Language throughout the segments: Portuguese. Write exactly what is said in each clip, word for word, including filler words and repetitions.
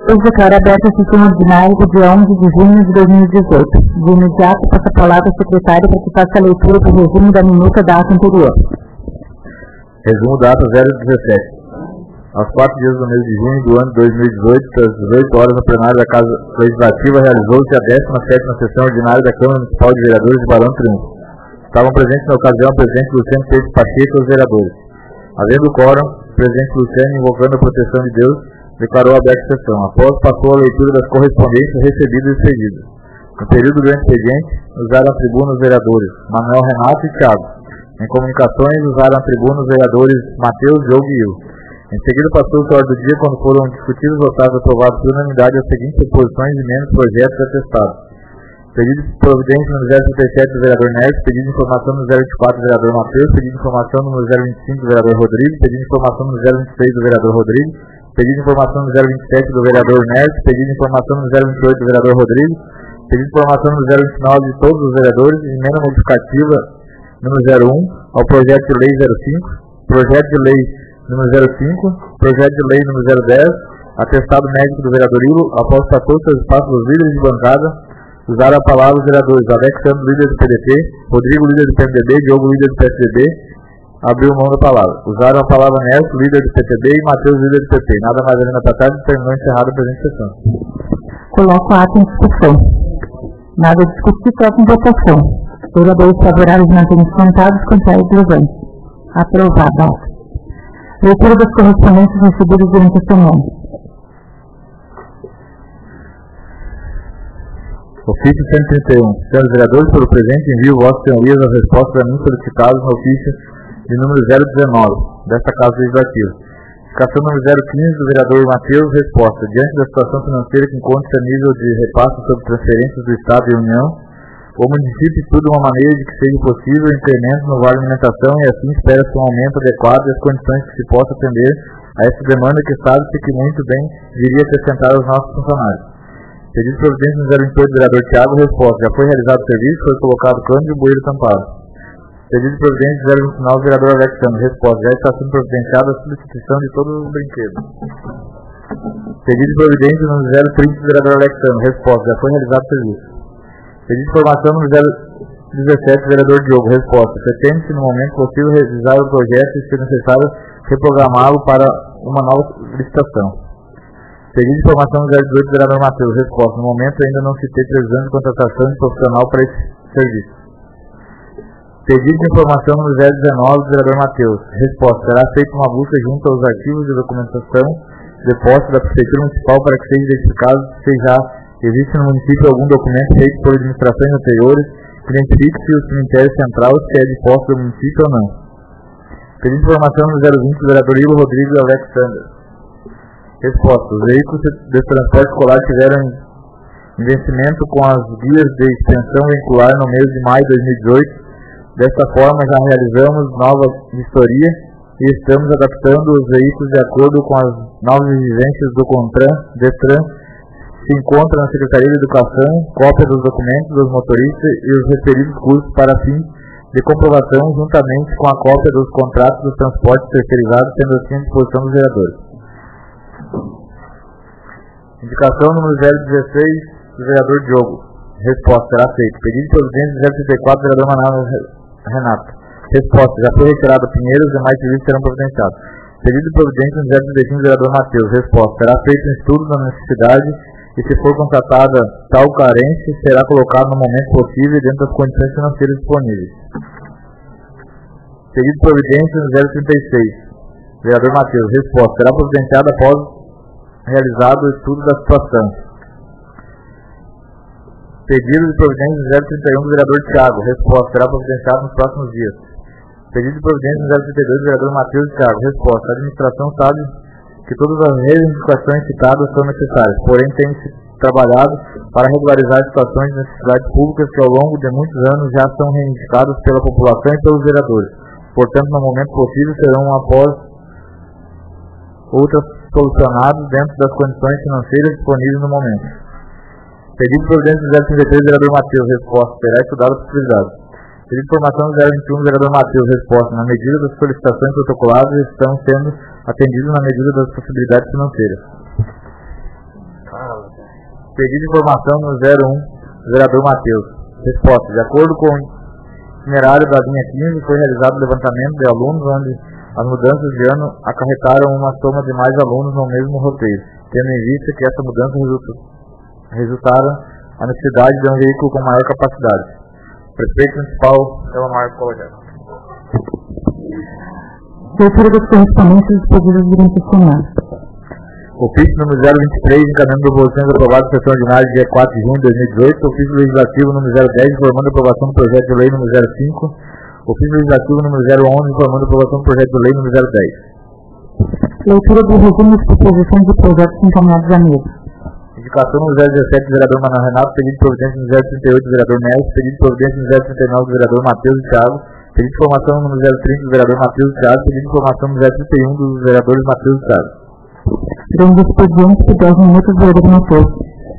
Eu declaro aberta a sessão ordinária do dia onze de junho de dois mil e dezoito. De imediato, passo a palavra ao secretário para que faça a leitura do resumo da minuta da ata anterior. Resumo da ata zero dezessete. Aos quatro dias do mês de junho do ano de dois mil e dezoito, às dezoito horas, no plenário da Casa Legislativa, realizou-se a décima sétima sessão ordinária da Câmara Municipal de Vereadores de Barão do Triunfo. Estavam presentes na ocasião o presidente Luciano Peixe Pacheco e os vereadores. Havendo quórum, o presidente Luciano, invocando a proteção de Deus, declarou aberta a sessão. Após, passou a leitura das correspondências recebidas e expedidas. No período do expediente, usaram a tribuna os vereadores Manuel, Renato e Thiago. Em comunicações, usaram a tribuna os vereadores Matheus, Diogo e eu. Em seguida, passou-se a ordem do dia quando foram discutidos, votados e aprovados por unanimidade as seguintes proposições de menos projetos atestados. Pedido de providência número zero trinta e sete do vereador Nerves, pedido de informação número zero vinte e quatro do vereador Matheus, pedido de informação número zero vinte e cinco do vereador Rodrigo, pedido de informação número zero vinte e seis do vereador Rodrigo, pedido de informação número zero vinte e sete do vereador Nerves, pedido de informação número zero vinte e oito do vereador Rodrigo, pedido de informação número zero vinte e nove de todos os vereadores, emenda modificativa número zero um ao projeto de lei zero cinco, projeto de lei número zero cinco, projeto de lei número zero dez, atestado médico do vereador Ilo. Após passou seus espaços dos líderes de bancada, usaram a palavra os vereadores Alexandre, líder do P D T, Rodrigo, líder do P M D B, Diogo, líder do P S D B, abriu mão da palavra. Usaram a palavra Nelson, líder do P T B, e Matheus, líder do P P. Nada mais além da tarde, terminou encerrada a presente sessão. Coloco a ata em discussão. Nada a discutir, coloco em votação. Vereadores favoráveis mantêm-se sentados, contrários levantes. Aprovada a ata. Leitura das correspondências recebidas durante a semana. Ofício cento e trinta e um. Senhores vereadores, pelo presente, envio vossas senhorias as respostas a mim solicitadas no ofício de número zero dezenove, desta Casa Legislativa. Indicação número zero quinze do vereador Matheus, resposta. Diante da situação financeira que encontra-se a nível de repasse sobre transferências do Estado e União, o município estuda uma maneira de que seja possível o incremento no vale alimentação e assim espera-se um aumento adequado e as condições que se possa atender a essa demanda que sabe-se que muito bem viria acrescentar aos nossos funcionários. Pedido de providência no zero vinte e oito do vereador Thiago, resposta. Já foi realizado o serviço, foi colocado cano de bueiro tampado. Pedido de providência zero vinte e nove do vereador Alexandre, resposta. Já está sendo providenciada a substituição de todos os brinquedos. Pedido de providência no zero trinta do vereador Alexandre, resposta. Já foi realizado o serviço. Pedido de informação no zero dezessete do vereador Diogo, resposta. Pretende-se no momento possível revisar o projeto e, se necessário, reprogramá-lo para uma nova licitação. Pedido de informação no zero dezoito do vereador Matheus, resposta. No momento ainda não se tem previsão de contratação de profissional para esse serviço. Pedido de informação no zero dezenove do vereador Matheus, resposta. Será feita uma busca junto aos arquivos de documentação depósito da Prefeitura Municipal para que seja identificado se já existe no município algum documento feito por administrações anteriores que identifique se o cemitério central se é de posse do município ou não. Pedido de informação no zero vinte do vereador Ilo Rodrigo e Alexandre. Resposta. Os veículos de transporte escolar tiveram investimento com as guias de extensão veicular no mês de maio de dois mil e dezoito. Desta forma, já realizamos nova vistoria e estamos adaptando os veículos de acordo com as novas exigências do CONTRAN, DETRAN. Se encontra na Secretaria de Educação cópia dos documentos dos motoristas e os referidos cursos para fim de comprovação, juntamente com a cópia dos contratos dos transportes terceirizados, sendo assim à disposição dos vereadores. Indicação número zero dezesseis do vereador Diogo. Resposta. Será feito. Pedido de providência zero trinta e quatro do vereador Manuel, Renato. Resposta. Já foi retirado Pinheiro, os demais serviços serão providenciados. Pedido de providência zero trinta e cinco do vereador Matheus. Resposta. Será feito um estudo da necessidade e, se for constatada tal carência, será colocado no momento possível dentro das condições financeiras disponíveis. Pedido de providência zero trinta e seis. Vereador Matheus. Resposta. Será providenciado após realizado o estudo da situação. Pedido de providência zero trinta e um do vereador Thiago. Resposta. Será providenciado nos próximos dias. Pedido de providência zero trinta e dois do vereador Matheus Thiago. Resposta. A administração sabe que todas as reivindicações citadas são necessárias, porém tem-se trabalhado para regularizar situações de necessidades públicas que ao longo de muitos anos já são reivindicadas pela população e pelos vereadores. Portanto, no momento possível, serão após outras solucionados dentro das condições financeiras disponíveis no momento. Pedido de providência zero trinta e três do vereador Matheus. Resposta. Será estudada a possibilidade. Pedido de informação zero vinte e um do vereador Matheus. Resposta. Na medida das solicitações protocoladas, estão sendo atendidos na medida das possibilidades financeiras. Pedido de informação no zero um, vereador Matheus. Resposta. De acordo com o itinerário da linha quinze, foi realizado o levantamento de alunos onde as mudanças de ano acarretaram uma soma de mais alunos no mesmo roteiro, tendo em vista que essa mudança resulta, resultaram a necessidade de um veículo com maior capacidade. Prefeito Municipal, Ela Marco Colorado. Leitura dos correspondentes dos pedidos de intencional. Ofício número zero vinte e três, encaminhando proposições aprovadas em sessão ordinária dia quatro de junho de dois mil e dezoito. Ofício legislativo número zero dez, informando a aprovação do projeto de lei número zero cinco. Ofício legislativo número zero onze, informando a aprovação do projeto de lei número zero dez. Leitura do resumo das proposições de projetos encaminhados à mesa. Indicação no zero dezessete, vereador Manuel Renato. Pedido de providência no zero trinta e oito, vereador Neves. Pedido de providência no zero trinta e nove, vereador Matheus e Thiago. Pedido de informação no zero trinta, do vereador Matheus e Thiago. Pedido de informação no zero trinta e um, dos vereadores Matheus e Thiago. Durante os expedientes de dez minutos, vereador Matheus.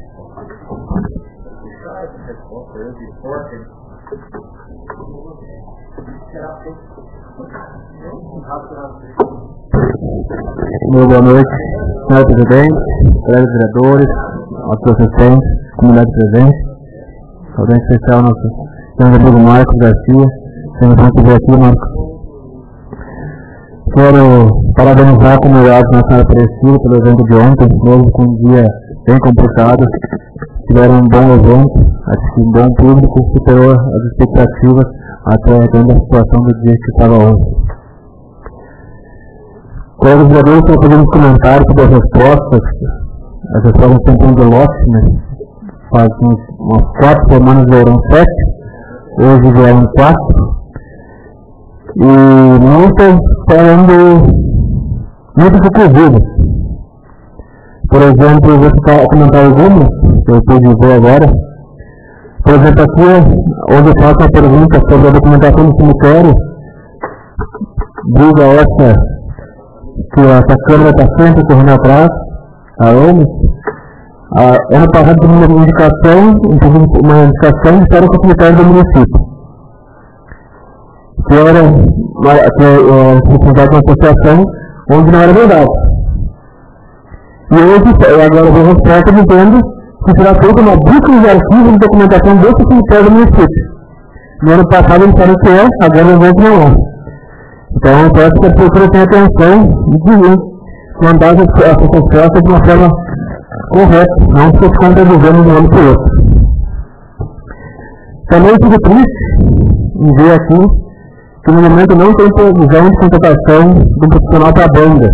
Muito boa noite, senhor presidente, colegas vereadores, nossos assistentes, comunidade presente, saudade especial ao nosso senhor amigo Marcos Garcia, senhor presidente aqui, Marcos. Quero parabenizar a comunidade nacional Aparecida pelo evento de ontem, mesmo com um dia bem complicado. Tiveram um bom evento, acho que um bom público, superou as expectativas até dentro da situação do dia que estava ontem. Colegas vereadores, para fazer uns comentários sobre as respostas, as respostas estão de lote, né? Faz uns, umas quatro semanas eram sete, hoje vieram quatro. E muitas falando muitas exclusivas. Por exemplo, eu vou citar, comentar algumas, que eu pude ver agora. Por exemplo, aqui, onde eu faço a pergunta sobre a documentação do cemitério, diga essa, que essa câmera está sempre correndo atrás, a O M S. Ano passado, teve uma indicação, uma indicação para o cemitério do município, que era representado uma associação onde não era verdade. E hoje, agora eu vou resposta dizendo que será feita uma busca nos arquivos de documentação desse cemitério do município. No ano passado eles disseram que é, agora não vão que não é. Então eu peço que a professora tenha atenção e mandar essa resposta de uma forma correta, não se contradizendo de um ano para o outro. Também fico triste em ver aqui que no momento não tem previsão de contratação de um profissional para a banda.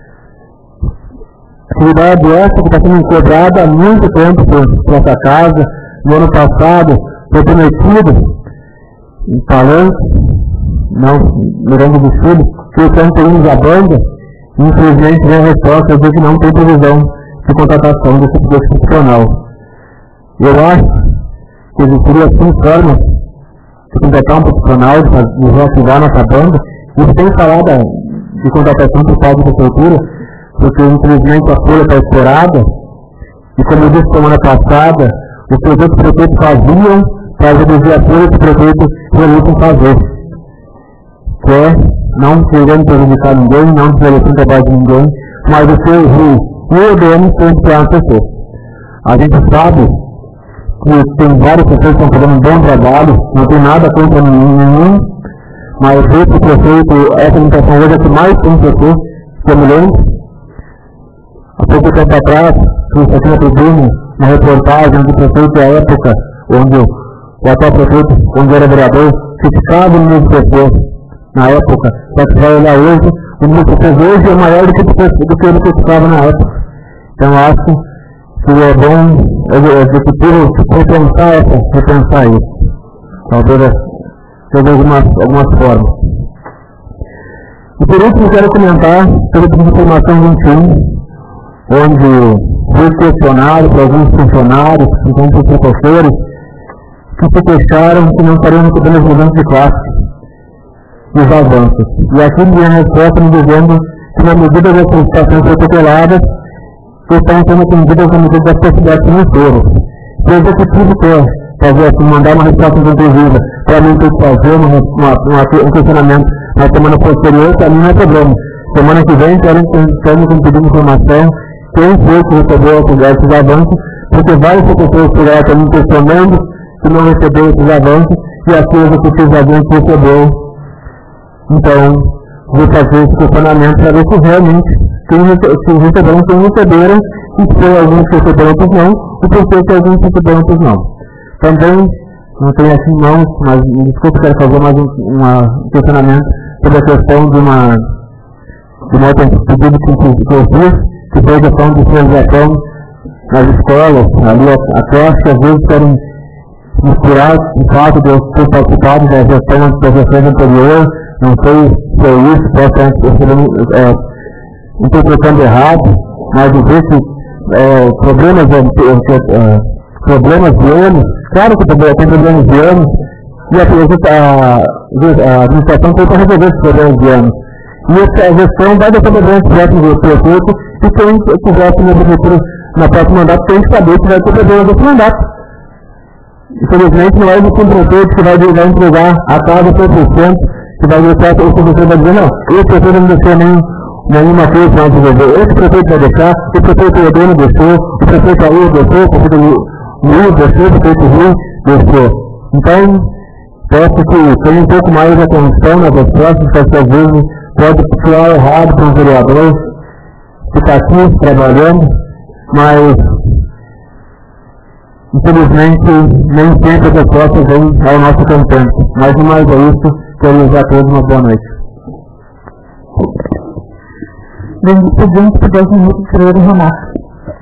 Atividade essa que está sendo cobrada há muito tempo por, por essa casa. No ano passado foi prometido em Palanque, não, no Grande do Sul, que estão tendo a banda, e infelizmente vem a resposta de que não tem previsão de contratação desse, desse profissional. Eu acho que existiria sim formas de contratar um profissional, de reativar nossa banda, e sem falar da, de contratação por parte da prefeitura, porque infelizmente a folha está estourada, e como eu disse semana passada, os projetos que o prefeito faziam para reduzir a folha que o prefeito realizam fazer. Que é não querendo prejudicar ninguém, não desmerecendo o trabalho de ninguém, mas o seu Rio e o E D M sempre que acontecer. A gente sabe que tem várias pessoas que estão fazendo um bom trabalho, não tem nada contra nenhum, mas esse prefeito, essa limitação hoje é que mais tem pessoas, que eu me lembro. Há pouco tempo atrás, fiz aqui na tribuna uma reportagem do prefeito da época, onde o atual prefeito, onde era vereador, criticava o número de pessoas na época, só que vai olhar hoje, o número de pessoas hoje é maior do que, do que ele criticava na época. Então acho que é bom o executivo repensar essa, repensar isso. Talvez de algumas, algumas formas. E por último quero comentar sobre a informação vinte e um, onde foi questionado por alguns funcionários, alguns professores, que se queixaram que não estariam recebendo as mudanças de classe e os avanços. E aqui me a resposta me dizendo que na medida das solicitações protocoladas, estão sendo atendidas na medida das possibilidades financeiras. Se o executivo quer fazer assim, mandar uma resposta inclusiva, para mim tem que fazer uma, uma, uma, um questionamento na semana posterior, para mim não é problema. Semana que vem, estamos pedindo informação quem foi que recebeu esses avanços, porque várias pessoas chegaram também questionando que não recebeu esses avanços e aqui o executivo avanços recebeu. Então, vou fazer esse questionamento para ver se realmente quem receberam, quem receberam, e se alguns receberam, outros não, e por que alguns receberam, outros não. Também, não tenho aqui em mãos, mas me desculpe, quero fazer mais um, um questionamento sobre a questão de uma de uma outra pedido que eu fiz, que foi a questão de fiscalização nas escolas, ali a creche, às vezes querem misturar o fato de eu ter participado da gestão das gestões anteriores, não sei se é isso, posso estar é, interpretando errado, mas dizer que é, problemas, é, é, problemas de anos, claro que tem problemas de anos, e a, a, a administração tem para resolver esses problemas de anos. E a gestão vai depender do próximo prefeito, e quem quiser assumir a prefeitura na próxima mandato tem que saber que vai ter problema desse mandato. Infelizmente não é o prefeito que vai, vai entregar a casa cem por cento, que vai deixar, o professor vai dizer, não, esse prefeito não deixou nem, nenhuma coisa para resolver, esse prefeito vai deixar, o prefeito Edê não deixou, o prefeito Aú deixou, o prefeito Luiz deixou, o prefeito Rui deixou. Então, peço que tenha um pouco mais de atenção nas respostas, porque às vezes pode soar errado para um vereador que está aqui trabalhando, mas infelizmente nem sempre as respostas vêm ao nosso contento. Mais e mais é isso, quero desejar a todos uma boa noite. Pedimos por dez minutos, Freire Renato.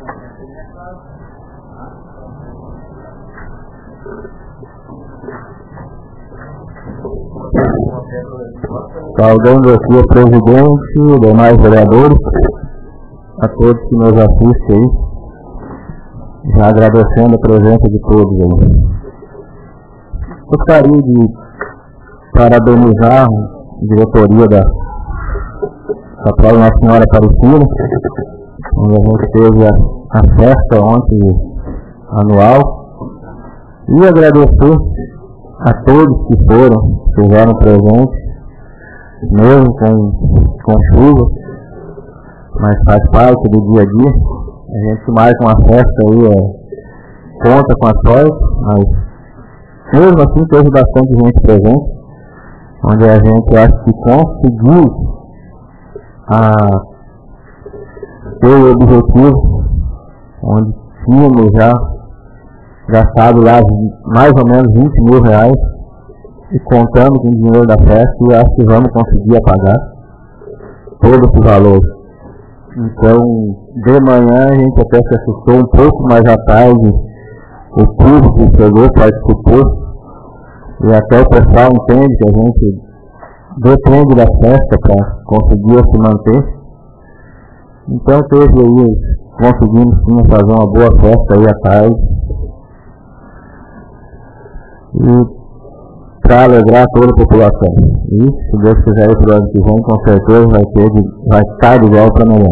Saudando aqui o presidente, os demais vereadores, a todos que nos assistem aí, já agradecendo a presença de todos aí. Gostaria de parabenizar a diretoria da Capela Nossa Senhora Aparecida, onde a gente teve a, a festa ontem anual, e agradecer a todos que foram, estiveram presentes, mesmo com, com chuva, mas faz parte do dia a dia. A gente marca uma festa aí, é, conta com a sorte, mas mesmo assim teve bastante gente presente, onde a gente acha que conseguiu a, ter o objetivo, onde tínhamos já gastado lá mais ou menos vinte mil reais, e contando com o dinheiro da festa, e acho que vamos conseguir apagar todo esse valor. Então, de manhã a gente até se assustou um pouco, mas à tarde o público chegou, participou, e até o pessoal entende que a gente depende da festa para conseguir se manter. Então teve aí, conseguimos sim fazer uma boa festa aí à tarde. E para alegrar toda a população. E, se Deus quiser, para o ano que vem, com certeza vai, ter de, vai estar de igual para melhor.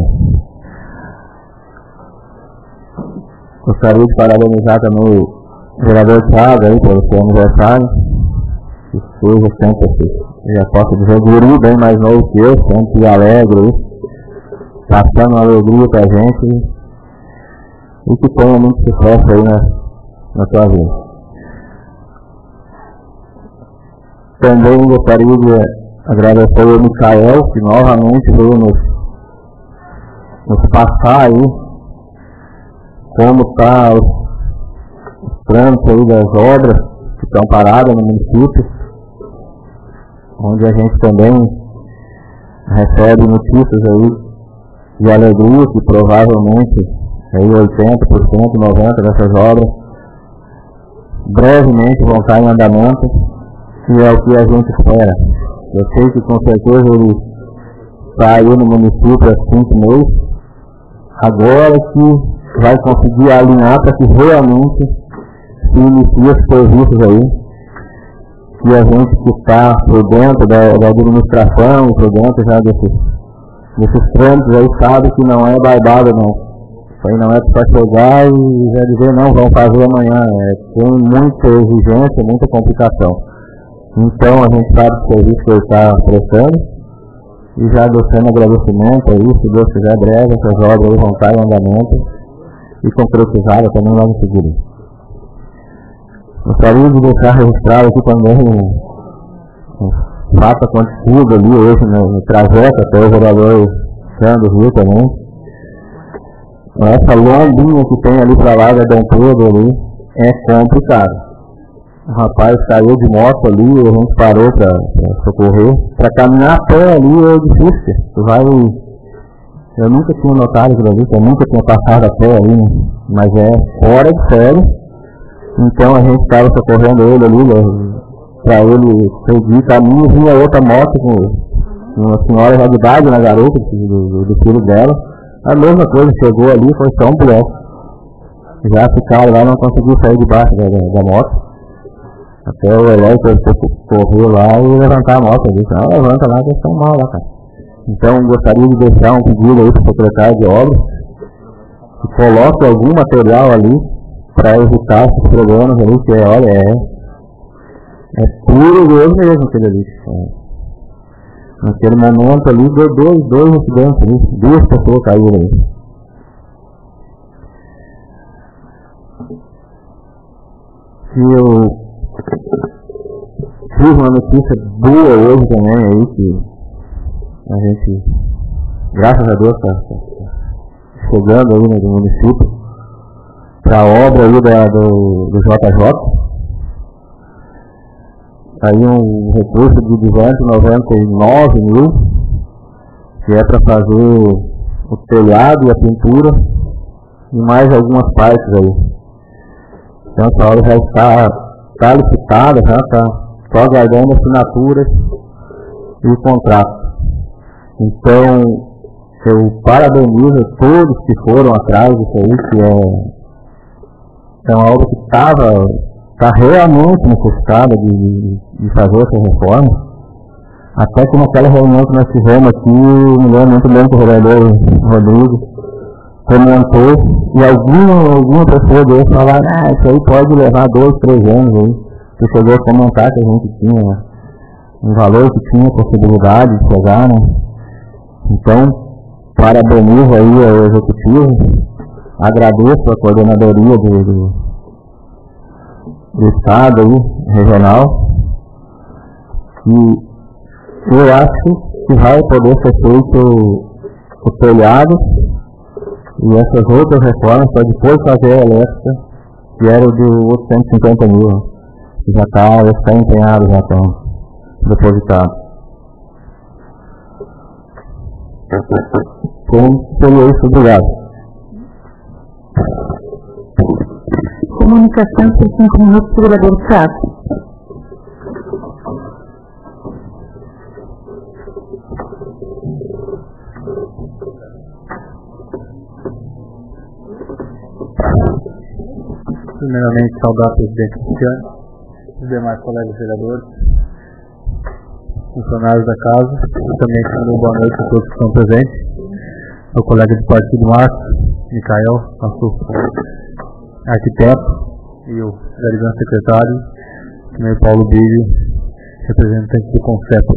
Gostaria de parabenizar também o vereador Thiago aí pelo seu aniversário, que seja sempre assim, já posso dizer, guri bem mais novo que eu, sempre alegre, passando uma alegria para a gente, e que tenha muito sucesso aí na, na sua vida. Também gostaria de agradecer ao Micael, que novamente veio nos, nos passar aí como está os, os trâmites aí das obras que estão paradas no município, onde a gente também recebe notícias aí de alegria que provavelmente aí oitenta por cento, noventa por cento dessas obras brevemente vão estar em andamento. E é o que a gente espera. Eu sei que com certeza ele está aí no município há cinco meses. Agora que vai conseguir alinhar para que realmente se inicie os serviços aí. E a gente que está por dentro da, da administração, por dentro já desses, desses trâmites aí, sabe que não é barbada não. Isso aí não é para chegar e já dizer não, vamos fazer amanhã. É, tem muita exigência, muita complicação. Então a gente sabe que o serviço que ele está prestando, E já deixando agradecimento aí, se Deus quiser, breve, essas obras vão estar em andamento e concretizadas também lá no segundo. Gostaria de deixar registrado aqui também um fato acontecido ali hoje no, no trajeto até o vereador Sandro Rio também. Essa lombinha que tem ali para lá da Dom Pedro ali é complicado. O rapaz caiu de moto ali, a gente parou para socorrer. Para caminhar a pé ali é difícil. Tu vai... Eu nunca tinha notado aquilo ali, eu nunca tinha passado a pé ali, né? Mas é fora de série. Então a gente estava socorrendo ele ali, né? Para ele seguir caminho, vinha outra moto com uma senhora já de idade na garota, do, do, do filho dela. A mesma coisa, chegou ali, foi só um bloco. Já ficaram lá, não conseguiu sair debaixo da, da, da moto. Até o Eloy correu lá e levantar a moto. Disse, não, levanta lá que eles estão mal lá, cara. Então gostaria de deixar um pedido aí para o secretário de obras que coloque algum material ali para evitar esses problemas ali, que é, olha, é É perigoso mesmo aquele ali. É. Naquele momento ali deu dois, dois acidentes ali, duas pessoas caíram ali. E eu tive uma notícia boa hoje também aí, que a gente, graças a Deus, está tá chegando aí no município para a obra aí da, do, do J J. Aí um recurso de duzentos e noventa e nove mil, que é para fazer o telhado e a pintura, e mais algumas partes aí. Então essa obra já está, está licitada, já está só aguardando assinaturas e o contrato. Então eu parabenizo todos que foram atrás disso aí, que é, é uma obra que estava... está realmente necessitada de, de, de fazer essa reforma. Até que naquela reunião que nós tivemos aqui, me lembro muito bem que o vereador Rodrigo comentou, e alguma, alguma pessoa dele falar, ah, isso aí pode levar dois, três anos aí. Você chegou a comentar que a gente tinha um valor que tinha possibilidade de chegar, né? Então, parabenizo aí ao executivo, agradeço a coordenadoria do, do do estado aí, regional, e eu acho que vai poder ser feito o, o telhado e essas outras reformas para depois fazer a elétrica, que era o de outros cento e cinquenta mil, que já está já tá empenhado, já estão depositados. Então, seria isso, obrigado. Comunicação por cinco minutos, vereador Thiago. Primeiramente, saudar o presidente Cristiano, os demais colegas vereadores, funcionários da casa, e também uma boa noite a todos que estão presentes, ao colega de partido Marcos, Micael, nosso arquiteto, e o vereador secretário, também o Paulo Bílio, representante do Concepo.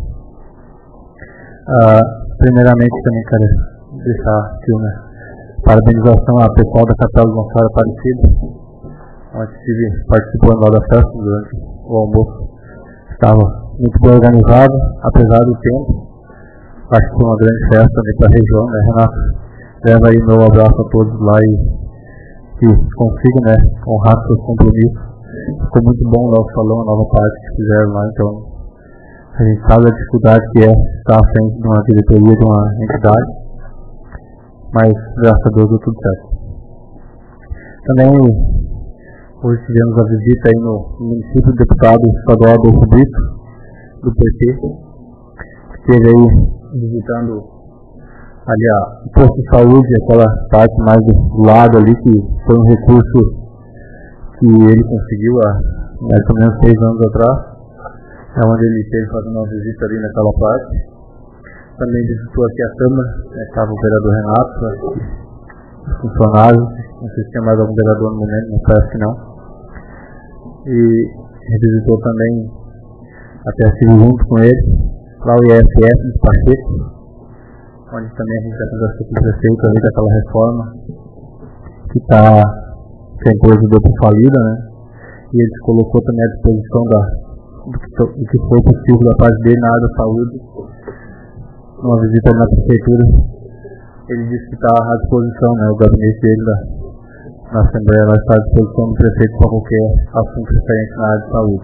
Ah, primeiramente, também quero deixar aqui uma parabenização ao pessoal da Capela de Nossa Senhora Aparecida, onde estive participando lá da festa durante o almoço. Estava muito bem organizado, apesar do tempo. Acho que foi uma grande festa ali para a região, né, Renato? Leva aí meu abraço a todos lá e que consiga, né, honrar seus compromissos. Ficou muito bom lá o salão, a nova parte que fizeram lá, então a gente sabe a dificuldade que é estar à frente de uma diretoria de uma entidade, mas graças a Deus deu tudo certo. Também hoje tivemos a visita aí no, no município do deputado estadual Adolfo Brito, do P T, que esteve aí visitando ali a, o posto de saúde, aquela parte mais do lado ali, que foi um recurso que ele conseguiu há mais ou menos seis anos atrás, é onde ele esteve fazendo uma visita ali naquela parte. Também visitou aqui a Câmara, né, estava o vereador Renato, os funcionários, não sei se tinha mais algum vereador no momento, não parece que não. E visitou também, até estive junto com ele, lá o I F S de Pacheco, onde também a gente já conversou com o prefeito ali daquela reforma que está, que a empresa deu por falida, né? E ele se colocou também à disposição da, do, que, do que foi possível da parte dele na área da saúde. Numa visita na prefeitura, ele disse que está à disposição, né? O gabinete dele da, na Assembleia vai estar à disposição do prefeito para qualquer assunto referente na área de saúde.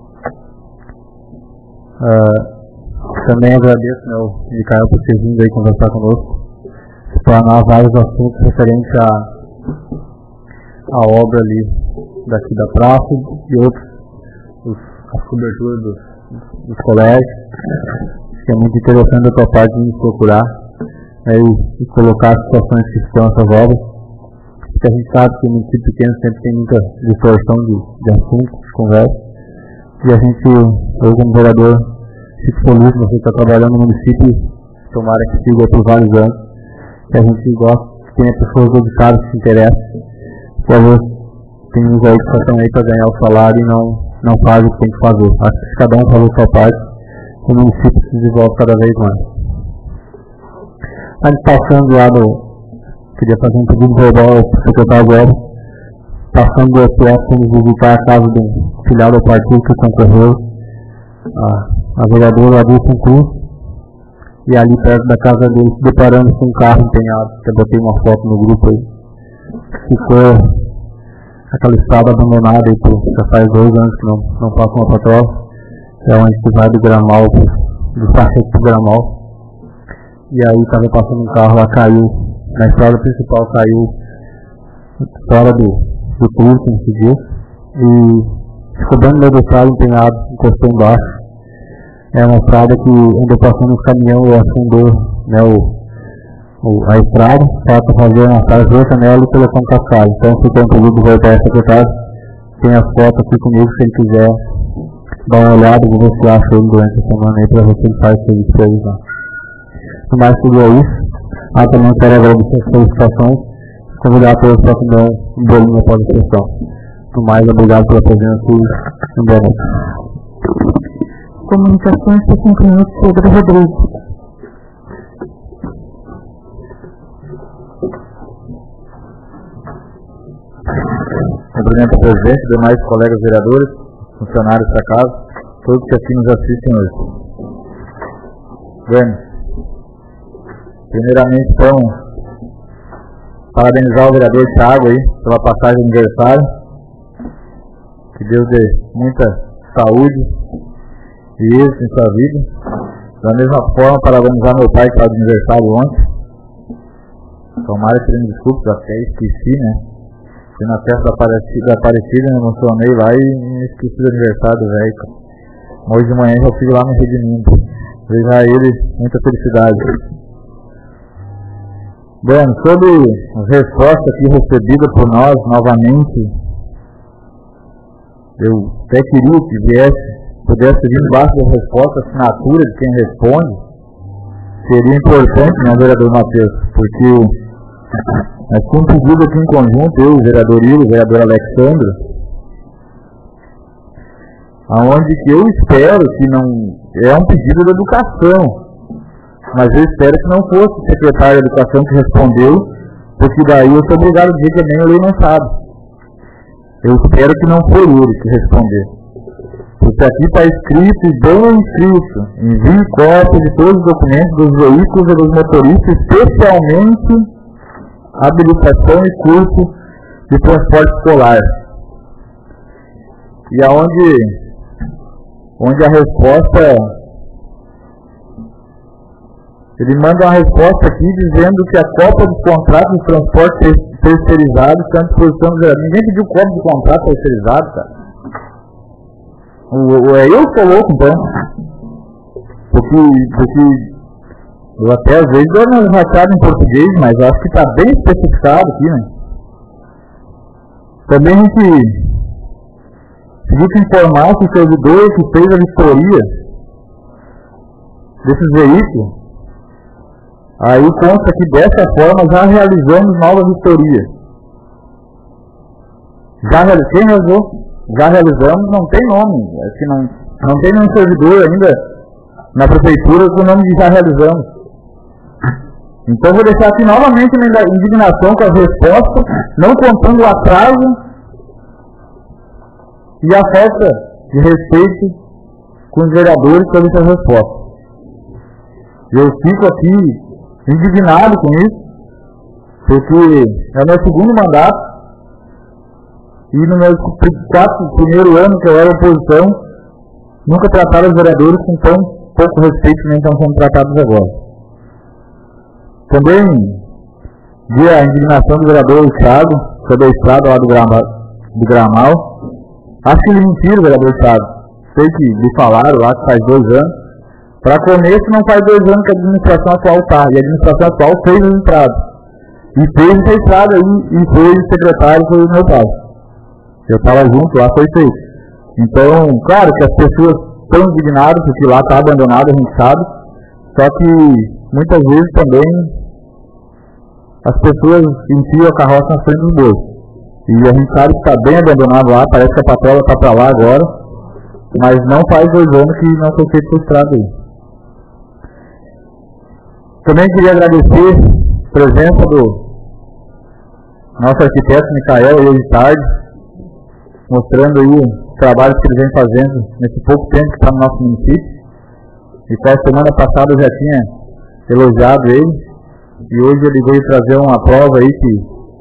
Uh, também agradeço, né, o Micael por ter vindo aí conversar conosco, explanar vários assuntos referentes à, à obra ali daqui da praça e outros, os, as coberturas dos, dos colégios. Acho que é muito interessante da tua parte de nos procurar, né, e, e colocar as situações que estão essas obras, porque a gente sabe que no município pequeno sempre tem muita distorção de, de assuntos, de conversa, e a gente, eu como vereador, fico feliz que você está trabalhando no município, tomara que siga por vários anos, que a gente gosta, que tenha pessoas dedicadas que se interessam, que às vezes tem uns aí que só estão aí para ganhar o salário e não, não fazem o que tem que fazer. Acho que se cada um fazer a sua parte, o município se desenvolve cada vez mais. Antes passando lá do, queria fazer um pedido verbal ao secretário agora, passando do S F, fomos visitar a casa do filial do partido que concorreu, a, a vereadora Adilson Cruz, e ali perto da casa dele, deparando com um carro empenhado, que eu botei uma foto no grupo aí, ficou aquela estrada abandonada aí, por, já faz dois anos que não, não passa uma patroa, é onde que vai do Gramal, do Pacheco pro Gramal, e aí estava passando um carro lá, caiu, na estrada principal caiu fora do, do curso, nesse dia, e ficou bem no meio da estrada empenhado, encostou embaixo. É uma estrada que andou passando os caminhões e afundou, né, o, o, a estrada, para fazer uma sarjeta nela e colocar um cascalho. Então ficou um pedido de voltar a secretário, tem as fotos aqui comigo, se ele quiser dar uma olhada, vou ver se acha ele durante a semana aí, para ver se ele faz serviço para eles lá. No mais, tudo é isso. Ah, também quero agradecer as solicitações, convidar todos para comer um bolinho após a sessão. No mais, obrigado pela presença e um boa noite. Comunicações por cinco minutos, Pedro Rodrigues. Cumprimento o presidente, demais colegas vereadores, funcionários da casa, todos que aqui nos assistem hoje. Bem, primeiramente, então, parabenizar o vereador Thiago aí pela passagem de aniversário. Que Deus dê muita saúde e êxito em sua vida. Da mesma forma, parabenizar meu pai que estava de aniversário ontem. Tomara que ele me desculpe, até esqueci, né? Fui na festa da Aparecida, Aparecida, me emocionei lá e me esqueci do aniversário do velho. Hoje de manhã já fui lá no Redimindo. Desejar a ele muita felicidade. Bem, sobre as respostas aqui recebidas por nós novamente, eu até queria que viesse, pudesse vir embaixo da resposta, a assinatura de quem responde, seria importante, né, vereador Matheus, porque nós temos pedido aqui em conjunto, eu, o vereador Ilo, o vereador Alexandre, aonde que eu espero que não, é um pedido da educação, mas eu espero que não fosse o secretário de Educação que respondeu, porque daí eu sou obrigado a dizer que nem o lei não sabe. Eu espero que não foi ele que respondeu. Porque aqui está escrito, e bem escrito, envie cópia de todos os documentos dos veículos e dos motoristas, especialmente habilitação e curso de transporte escolar. E aonde onde a resposta... Ele manda uma resposta aqui dizendo que a cópia do contrato de transporte terceirizado está à disposição do vereador. Ninguém pediu cópia do contrato terceirizado, cara. O, o, é eu que sou louco, então. Porque, porque eu até às vezes dou uma rachada em português, mas eu acho que está bem especificado aqui, né? Também a gente pediu que informasse o servidor que fez a vistoria desses veículos. Aí consta que dessa forma já realizamos novas vistorias. Já realizamos, quem realizou? Já realizamos, não tem nome. Acho que não, não tem nenhum servidor ainda na prefeitura com o nome de já realizamos. Então vou deixar aqui novamente minha indignação com as respostas, não contando o atraso e a falta de respeito com os vereadores sobre essas respostas. Eu fico aqui indignado com isso, porque é o meu segundo mandato e no meu quatro, primeiro ano que eu era oposição, nunca trataram os vereadores com tão pouco respeito nem estão sendo tratados agora. Também vi a indignação do vereador Thiago sobre a estrada lá do, Grama, do Gramal. Acho que ele mentiu, o vereador Thiago. Sei que lhe falaram lá que faz dois anos. Para começo, não faz dois anos que a administração atual está. E a administração atual fez as estradas. E fez essa estrada aí, e foi o secretário, foi o meu pai. Eu estava junto, lá foi feito. Então, claro que as pessoas estão indignadas, porque lá está abandonado, a gente sabe. Só que muitas vezes também as pessoas enfiam a carroça na frente dos bois. E a gente sabe que está bem abandonado lá, parece que a patrola está para lá agora, mas não faz dois anos que não foi feito essa estrada aí. Também queria agradecer a presença do nosso arquiteto Micael hoje de tarde, mostrando aí os trabalhos que ele vem fazendo nesse pouco tempo que está no nosso município. E que a semana passada eu já tinha elogiado ele. E hoje ele veio trazer uma prova aí que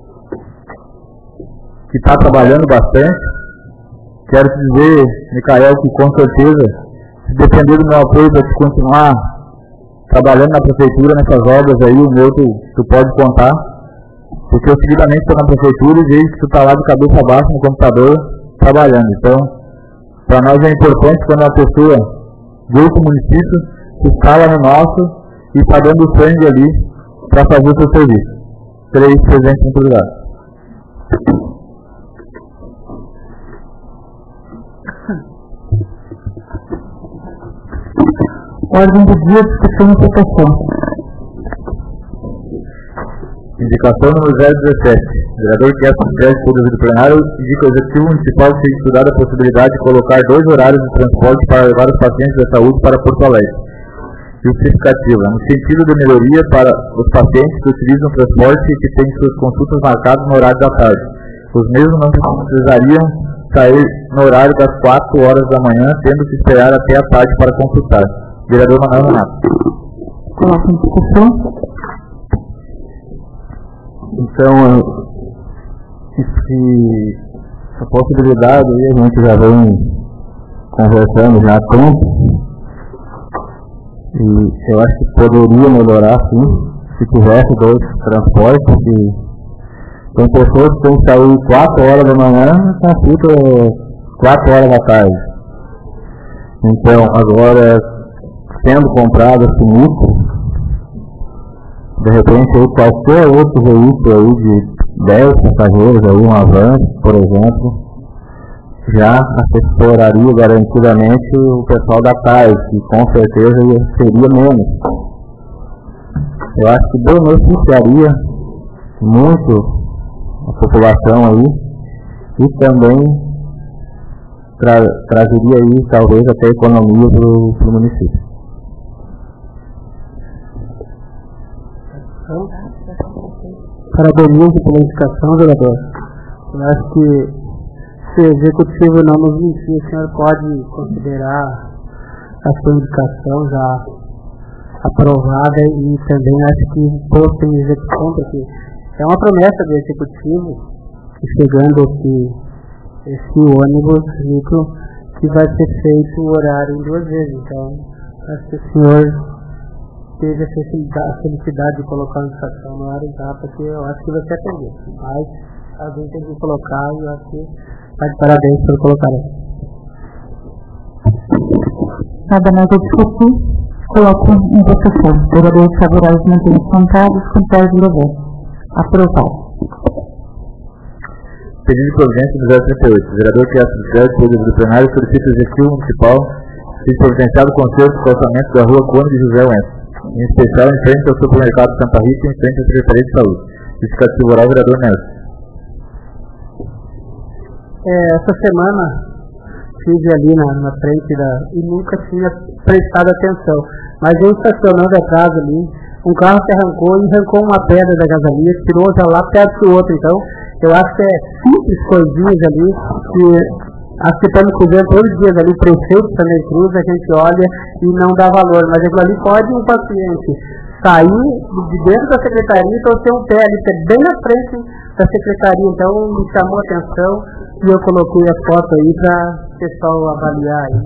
que está trabalhando bastante. Quero te dizer, Micael, que com certeza, se depender do meu apoio para te continuar trabalhando na prefeitura, nessas obras aí, o meu tu, tu pode contar. Porque eu seguidamente estou na prefeitura e vejo que tu está lá de cabeça baixa no computador trabalhando. Então, para nós é importante quando uma pessoa veio para o município, está lá no nosso e está dando sangue ali para fazer o seu serviço. Serei presente, muito obrigado. Ordem do dia, discussão e votação. Indicação número zero dezessete. O vereador que é subscreve por devido plenário indica ao Executivo Municipal que seja estudada a possibilidade de colocar dois horários de transporte para levar os pacientes da saúde para Porto Alegre. Justificativa. No sentido de melhoria para os pacientes que utilizam o transporte e que têm suas consultas marcadas no horário da tarde. Os mesmos não precisariam sair no horário das quatro horas da manhã, tendo que esperar até a tarde para consultar. Vereador Manuel Renato. Coloca em discussão. Então, esse, essa possibilidade aí a gente já vem conversando já com, e eu acho que poderia melhorar sim, se tivesse dois transportes, que tem pessoas que têm que sair quatro horas da manhã e consulta quatro horas da tarde. Então, agora, sendo comprado esse micro, de repente aí qualquer outro veículo aí de dez passageiros, aí, um Avante, por exemplo, já assessoraria garantidamente o pessoal da tarde, que com certeza seria menos. Eu acho que beneficiaria muito a população aí e também tra trazeria aí talvez até economia para o município. Parabenizo pela indicação, vereador. Eu acho que se o executivo não nos mentir, o senhor pode considerar a sua indicação já aprovada e também acho que posto em execução, porque é uma promessa do executivo chegando esse, esse ônibus micro que vai ser feito o horário em duas vezes. Então, acho que o senhor teve a felicidade, a felicidade de colocar a indicação no horário já, porque eu acho que vai se atender. Mas a gente tem que colocar e eu acho que está de parabéns por colocar isso. Nada mais a discutir, coloco em votação. Vereadores favoráveis mantenham contados com pés de levantes. Aprovado. Pedido de providência do zero trinta e oito. O vereador que é subscreve por devido plenário solicita o Executivo Municipal ser providenciado o conserto do calçamento da rua Conde de José Wences, em especial em frente ao supermercado Santa Rita e em frente à Secretaria de Saúde. Justificativo oral, vereador Nelson. É, essa semana estive ali na, na frente da, e nunca tinha prestado atenção. Mas eu estacionando atrás ali, um carro se arrancou e arrancou uma pedra da gasolina, tirou outra lá perto do outro. Então, eu acho que é simples coisinhas ali, que as que estamos cuidando todos os dias ali, prefeito Santa Cruz, a gente olha e não dá valor. Mas aquilo ali pode um paciente sair de dentro da secretaria, então ter um pé ali, bem na frente da secretaria. Então, me chamou a atenção e eu coloquei a foto aí para o pessoal avaliar aí.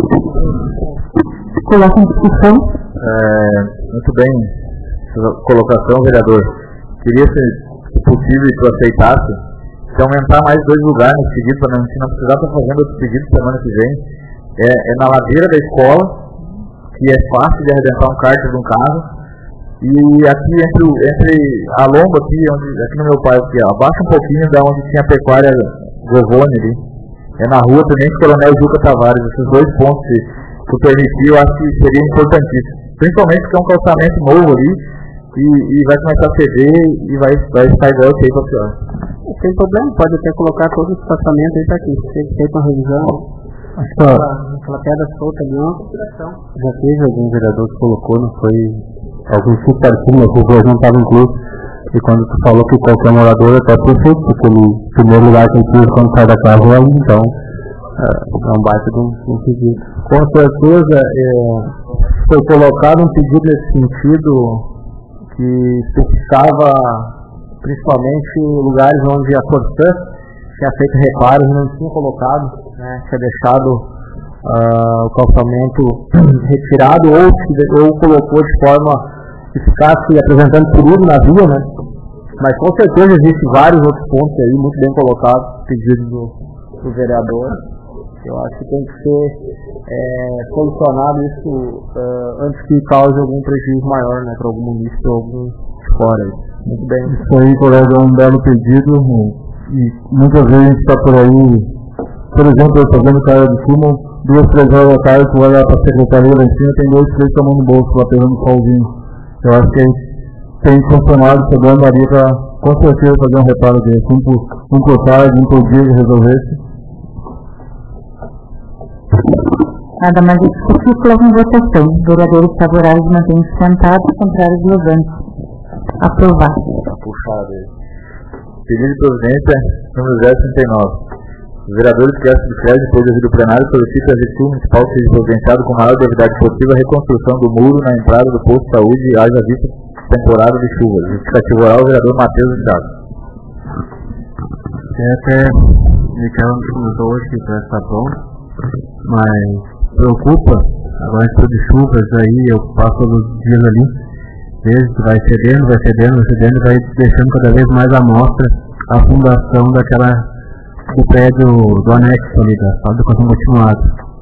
Coloca em discussão. É, muito bem, sua colocação, vereador. Queria, se possível, que tu aceitasse, se aumentar mais dois lugares nesse pedido, para a gente não precisar estar fazendo outro pedido semana que vem. É, é na ladeira da escola, que é fácil de arrebentar um cárter de um carro. E aqui entre, entre a lomba, aqui, onde, aqui no meu pai, aqui, ó, abaixa um pouquinho da onde tinha a pecuária Govone ali. É na rua também do Coronel Juca Tavares. Esses dois pontos, se tu permitir, eu acho que seria importantíssimo. Principalmente porque é um calçamento novo ali e, e vai começar a ceder e vai, vai estar igual o feito pior. Sem problema, pode até colocar todo esse passamento aí para aqui. Se ele feito uma revisão, aquela, aquela pedra solta ali, uma consideração. Já teve algum vereador que colocou, não foi algum tipo parecido, mas o governo não estava incluso. E quando tu falou que qualquer morador é até perfeito, porque o primeiro lugar que ele pisa quando sai da casa é ali, então é um baita de um, um pedido. Com certeza, é, foi colocado um pedido nesse sentido que especificava principalmente lugares onde a Forçã tinha feito reparos e não tinha colocado, né, tinha deixado uh, o calçamento retirado ou, ou colocou de forma que ficasse apresentando perigo na via, né? Mas com certeza existem vários outros pontos aí muito bem colocados, pedidos do, do vereador. Eu acho que tem que ser é, solucionado isso uh, antes que cause algum prejuízo maior, né, para algum município ou algum de fora. Muito bem. Isso aí, colega, é um belo pedido e muitas vezes a gente está por aí, por exemplo, eu estou vendo o cara de cima, duas, três horas da tarde, tu olha para a secretaria lá em cima, tem dois, três tomando bolso lá pegando solzinho. Eu acho que tem funcionário chegando ali para, com certeza, fazer um reparo desse, um por, um por tarde, um por dia, resolver isso. Nada mais discutir, coloca em votação. Vereadores favoráveis mantêm-se sentados, contrários levantes. Aprovado. Puxado aí. Pedido de providência número zero trinta e nove. Os vereadores que acham de crédito, depois de ouvir o plenário, solicitam a Executivo Municipal que seja providenciado com a maior brevidade possível a reconstrução do muro na entrada do posto de saúde e haja vista temporada de chuvas. Justificativo oral, o vereador Matheus Thiago. É até me quero nos hoje que já está pronto, mas preocupa, agora em de chuvas aí, eu passo todos os dias ali, vejo que vai cedendo, vai cedendo, vai cedendo, vai deixando cada vez mais à mostra a fundação daquela do prédio do anexo ali, da sala de educação continuada.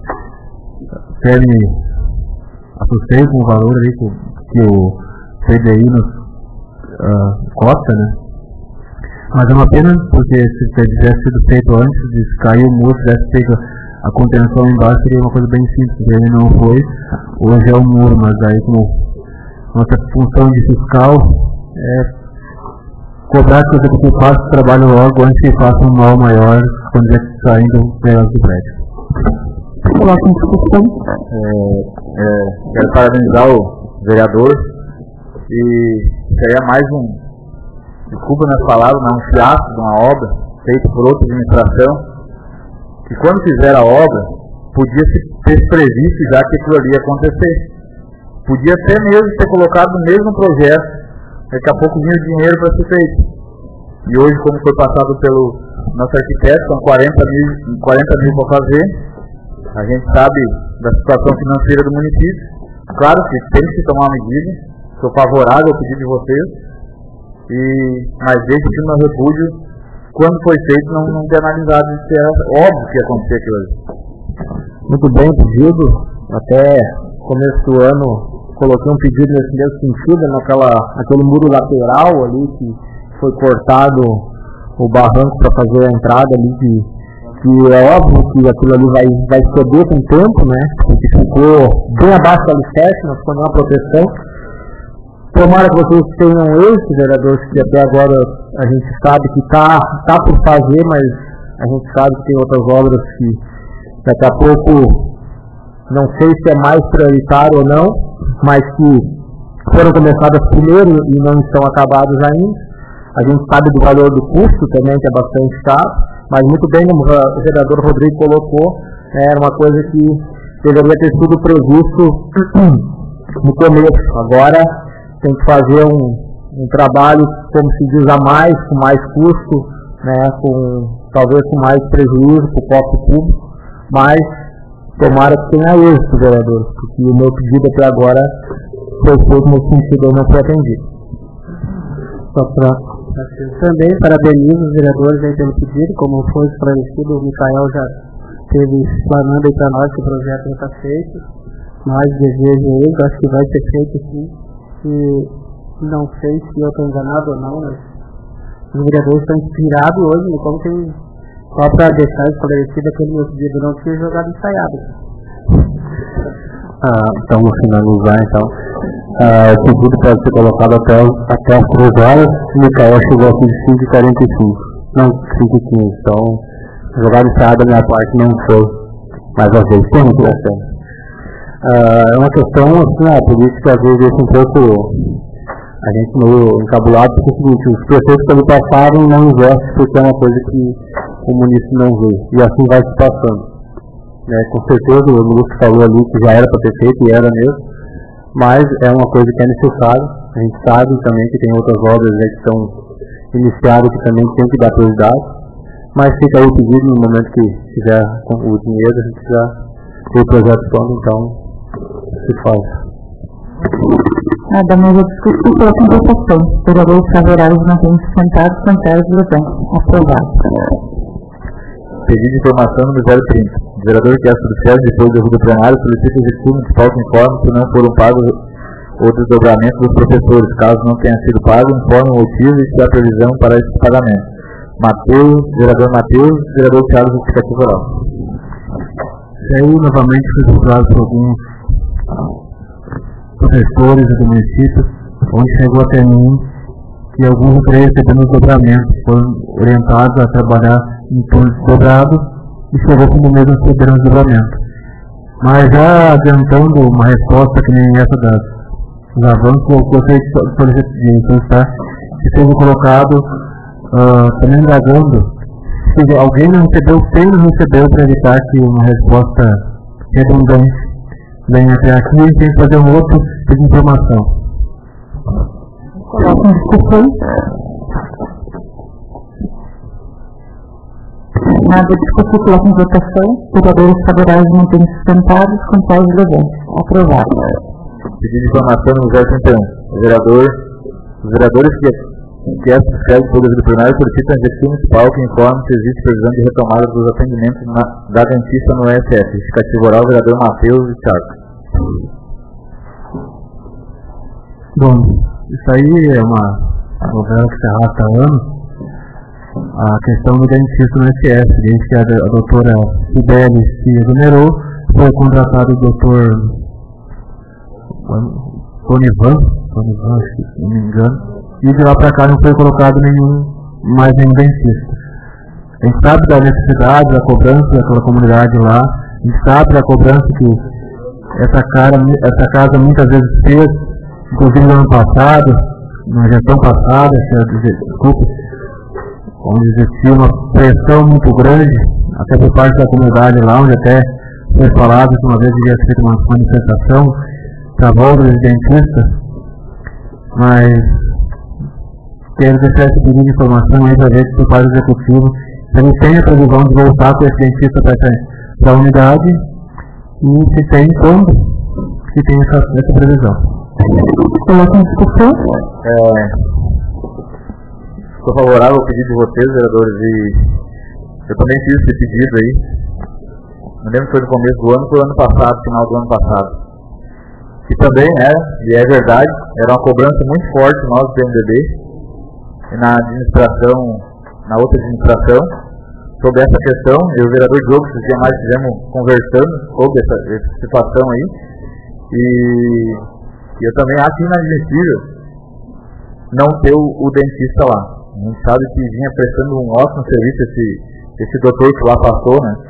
Até me assustei com o valor ali que, que o C D I nos uh, cota, né? Mas é uma pena, porque se tivesse sido feito antes de cair o muro, se tivesse feito a contenção embaixo, seria uma coisa bem simples, porque ele não foi, hoje é o muro, mas aí como nossa função de fiscal é cobrar que você que faça o trabalho logo antes que faça um mal maior quando já saindo pelas do prédio. Coloca em discussão. É, é, quero parabenizar o vereador e seria mais um, desculpa nas palavras, mas um fiasco de uma obra feita por outra administração que quando fizer a obra podia se ter previsto já que aquilo ali ia acontecer. Podia até mesmo ter colocado no mesmo projeto, daqui a pouco vinha o dinheiro para ser feito. E hoje, como foi passado pelo nosso arquiteto, são quarenta mil para fazer. A gente sabe da situação financeira do município. Claro que tem que se tomar uma medida. Sou favorável ao pedido de vocês. E, mas desde que no meu repúdio, quando foi feito, não, não ter analisado se era óbvio que ia acontecer aquilo ali. Muito bem pedido. Até começo do ano coloquei um pedido nesse mesmo sentido, naquela, naquele muro lateral ali que foi cortado o barranco para fazer a entrada ali, de, que é óbvio que aquilo ali vai, vai ceder com o tempo, né? Porque ficou bem abaixo do alicerce, não ficou nenhuma proteção. Tomara que vocês tenham esse, vereadores, que até agora a gente sabe que está tá por fazer, mas a gente sabe que tem outras obras que daqui a pouco, não sei se é mais prioritário ou não, mas que foram começadas primeiro e não estão acabadas ainda. A gente sabe do valor do custo também, que é bastante caro, mas muito bem, como o vereador Rodrigo colocou, era uma coisa que deveria ter sido previsto no começo. Agora tem que fazer um, um trabalho, como se diz, a mais, com mais custo, né, com, talvez com mais prejuízo para o cofre público, mas tomara que tenha êxito, vereador, porque o meu pedido até agora foi feito no sentido, não foi atendido. Só pra... Também parabenizo os vereadores aí pelo pedido, como foi esclarecido, o Micael já esteve explanando aí para nós que o projeto já está feito, mas desejo a eles, acho que vai ser feito sim, e não sei se eu estou enganado ou não, mas os vereadores estão inspirados hoje, e como tem, só para deixar esclarecido aquele meu pedido, não tinha jogado ensaiado. Ah, então vou finalizar então. Ah, o pedido pode ser colocado até, até as três horas. O Micael chegou aqui de cinco e quarenta e cinco, não cinco e quinze, então jogada ensaiada da minha parte não foi, mas às vezes tem que ser. Ah, é uma questão assim, a política às vezes deixa um pouco a gente meio encabulado, porque é o seguinte, os prefeitos que ali passaram não investem porque é uma coisa que o município não vê, e assim vai se passando. É, com certeza o ministro falou ali que já era para ter feito, e era mesmo, mas é uma coisa que é necessária. A gente sabe também que tem outras obras aí que estão iniciadas que também tem que dar prioridade, mas fica aí o pedido no momento que tiver o dinheiro, a gente já tem o projeto pronto, então se faz. A da mesa discutir pela conversação. Vereadores favoráveis mantêm-se sentados, contrários levantes. Aprovado. Pedido de informação número zero trinta. O vereador que é subscreve depois do ajuda plenário solicita o executivo municipal que informe se não foram pagos o desdobramento dos professores. Caso não tenha sido pago, informe o motivo e se há previsão para esse pagamento. Mateus, vereador Mateus, vereador Thiago, justificativo oral. E aí, novamente, foi procurado por alguns professores do município, onde chegou até mim que alguns deles recebendo os dobramentos foram orientados a trabalhar em turnos dobrados e chegou como mesmo receberam os dobramentos. Mas já adiantando uma resposta que nem essa das, dos avanços, eu gostaria de solicitar que seja colocado uh, também indagando se alguém não recebeu, quem não recebeu, para evitar que uma resposta redundante venha até aqui e tem que fazer um outro tipo de informação. Coloca em discussão. Nada discutir, coloca em votação. Vereadores favoráveis mantêm-se sentados, contrários levantes. Aprovado. Pedido de informação no zero trinta e um. O vereador, os vereadores que, que é subscreve por devido plenário solicitam a executivo municipal que informe se existe previsão de retomada dos atendimentos na, da dentista no E S F. Justificativo oral, vereador Mateus e Thiago. Bom, isso aí é uma novela que se arrasta há anos. A questão do dentista no S F, desde que a, a doutora Sibeli se exonerou, foi contratado o doutor Tonivan, Tonivan, se não me engano, e de lá para cá não foi colocado nenhum, mais nenhum dentista. A gente sabe da necessidade, da cobrança daquela comunidade lá, a gente sabe da cobrança que essa, cara, essa casa muitas vezes fez, inclusive no ano passado, na gestão passada, desculpa, onde existia uma pressão muito grande, até por parte da comunidade lá, onde até foi falado que uma vez devia ser feita uma manifestação para a volta dos dentistas, mas quero deixar esse pedido de informação aí para ver se por parte do executivo se eles têm a previsão de voltar com esse dentista para a unidade e se tem quando se tem essa, essa previsão. Coloca em discussão. É... Sou favorável ao pedido de vocês, vereadores, e eu também fiz esse pedido aí. Não lembro se foi no começo do ano, foi no ano passado, final do ano passado. Que também era, e é verdade, era uma cobrança muito forte nós do P M D B, e na administração, na outra administração, sobre essa questão. Eu e o vereador Diogo, esses dias mais estivemos conversando sobre essa, essa situação aí, e, e eu também acho inadmissível não ter o, o dentista lá. A gente sabe que vinha prestando um ótimo serviço esse, esse doutor que lá passou, né?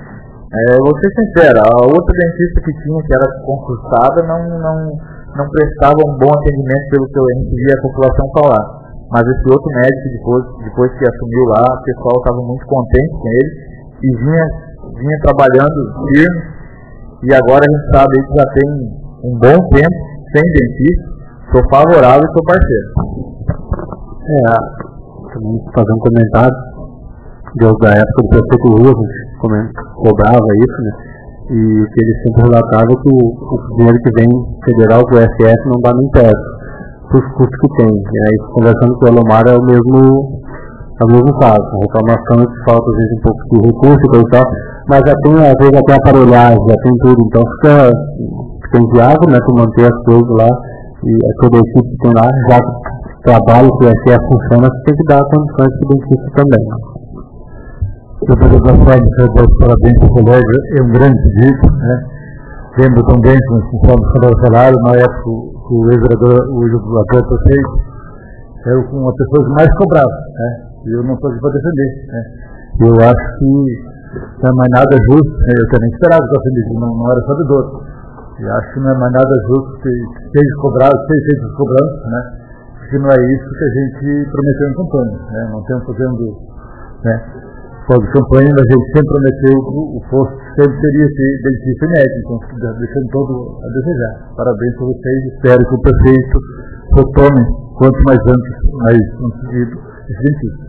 É, vou ser sincero, a outra dentista que tinha, que era concursada, não, não, não prestava um bom atendimento pelo que a gente via a população falar. Mas esse outro médico, depois, depois que assumiu lá, o pessoal estava muito contente com ele e vinha, vinha trabalhando firme. E agora a gente sabe que já tem um bom tempo sem dentista. Sou favorável e sou parceiro. É, também fazer um comentário. Desde a época do prefeito Lula, como cobrava isso, né? E o que ele sempre relatava é que o, o dinheiro que vem federal do I S S não dá nem perto para os custos que tem. E aí, conversando com o Elomar, é o mesmo, é o mesmo caso. A reclamação é que falta, às vezes, um pouco de recurso e tal, mas já tem, às vezes, até aparelhagem, já tem tudo. Então, fica, fica inviável, né, para manter as coisas lá. E toda a equipe que tem lá, já que trabalha, que o I S S funciona, tem que dar condições para o dentista também. Eu quero passar os parabéns para o colega, é um grande pedido, né? Lembro também que nós fomos falar o salário, na época que o ex-vereador, o atual prefeito, era uma pessoa que mais cobrava, né? E eu não estou aqui para defender, né? Eu acho que não é mais nada justo, né? Eu também esperava que fosse isso, não, não era só de dor. E acho que não é mais nada justo que seja cobrado, seja feito os cobranças, né? Porque não é isso que a gente prometeu em campanha, né? Não estamos fazendo, né? Pós-campanha, a gente sempre prometeu o, o posto sempre seria ser dentista médico, então deixando todo a desejar. Parabéns para vocês, espero que o prefeito retome quanto mais antes, mais conseguido esse dentista.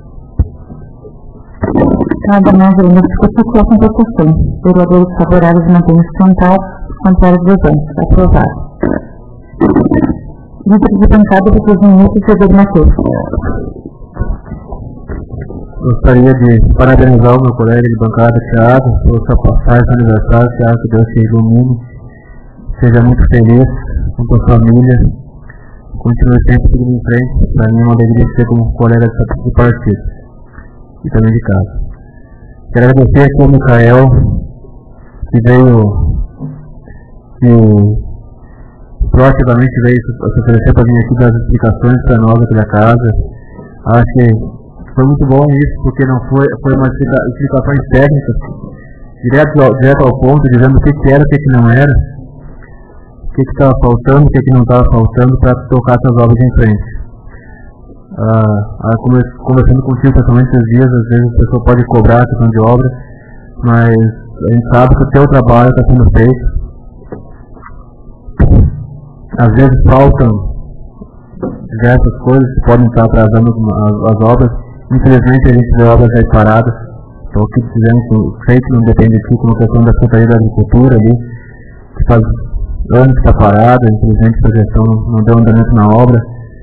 Nada mais ainda discutir com a votação. Vereadores favoráveis mantêm-se sentados, contrários dois. Aprovado. Líder de bancada de dois minutos, Pedro Matheus. Gostaria de parabenizar o meu colega de bancada, Thiago, por sua passagem no aniversário. Thiago, que Deus te ilumine, seja muito feliz com sua família, continue sempre seguindo em frente. Para mim é uma alegria ser como colega de partido e também de casa. Quero agradecer aqui ao Micael, que veio, que proativamente veio se oferecer para vir aqui dar as explicações para nós aqui da casa. Acho que foi muito bom isso, porque não foi, foi uma explicações técnicas, direto, direto ao ponto, dizendo o que, que era, o que, que não era, o que estava faltando, o que, que não estava faltando para tocar essas obras em frente. Ah, ah, conversando contigo pessoalmente esses dias, às vezes a pessoa pode cobrar a questão de obra, mas a gente sabe que o teu trabalho está sendo feito. Às vezes faltam diversas coisas que podem estar atrasando as, as obras. Infelizmente a gente vê obras aí paradas, então o que fizemos feito não depende de ti, como a questão da Secretaria da Agricultura ali, que faz anos que está parada, infelizmente a gestão não deu andamento na obra,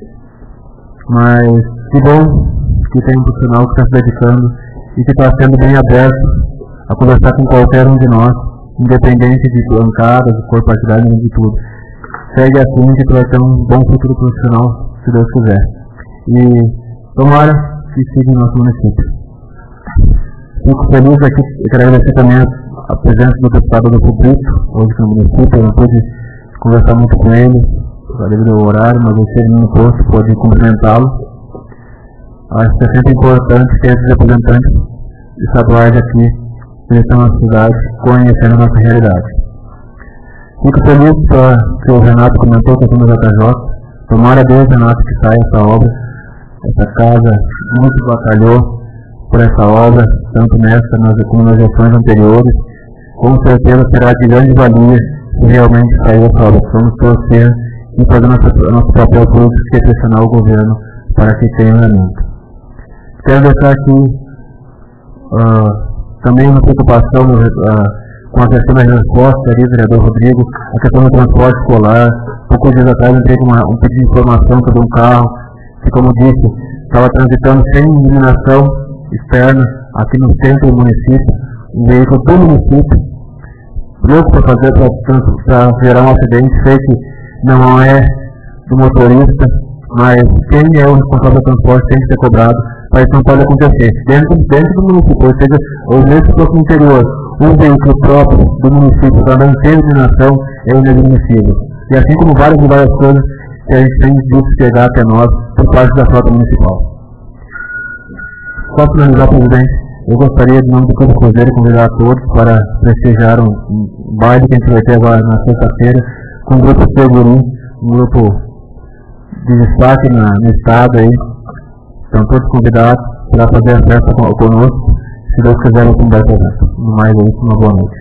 mas que bom que tem um profissional que está se dedicando e que está sendo bem aberto a conversar com qualquer um de nós, independente de bancadas, de cor partidária, de tudo. Segue assim que tu vai ter um bom futuro profissional, se Deus quiser. E tomara que siga em nosso município. Fico feliz aqui, eu quero agradecer também a presença do deputado do Brito, hoje no município. Eu não pude conversar muito com ele, devido ao horário, mas eu sei no posto, pode cumprimentá-lo. Acho que é sempre importante ter esses representantes estaduais aqui, que estão na cidade, conhecendo a nossa realidade. Fico feliz para que o Renato comentou que eu estou no J J. Tomara a Deus, Renato, que saia essa obra. Essa casa muito batalhou por essa obra, tanto nessa como nas gestões anteriores. Com certeza será de grande valia se realmente sair essa obra. Vamos torcer e fazer nosso, nosso papel político, que é pressionar o governo para que tenha andamento. Quero deixar aqui uh, também uma preocupação uh, com a questão da resposta ali, vereador Rodrigo, a questão do transporte escolar. Poucos dias atrás entrei com uma, um pedido de informação sobre um carro que, como disse, estava transitando sem iluminação externa aqui no centro do município, um veículo do município, louco para fazer, para gerar um acidente. Sei que não é do motorista, mas quem é o responsável do transporte tem que ser cobrado, para isso não pode acontecer. Dentro, dentro do município, ou seja, ou mesmo se fosse no interior, um veículo próprio do município andando sem iluminação é inadmissível. E assim como várias e várias coisas que a gente tem visto chegar até nós por parte da frota municipal. Só finalizar, presidente, Eu gostaria, de nome do Campo Cruzeiro, convidar a todos para prestigiar um, um baile que a gente vai ter agora na sexta-feira, com o grupo Segurim, um grupo de destaque na, no estado aí. Estão todos convidados para fazer a festa conosco. Se Deus quiser, eu converso com vocês. No mais é isso, uma boa noite.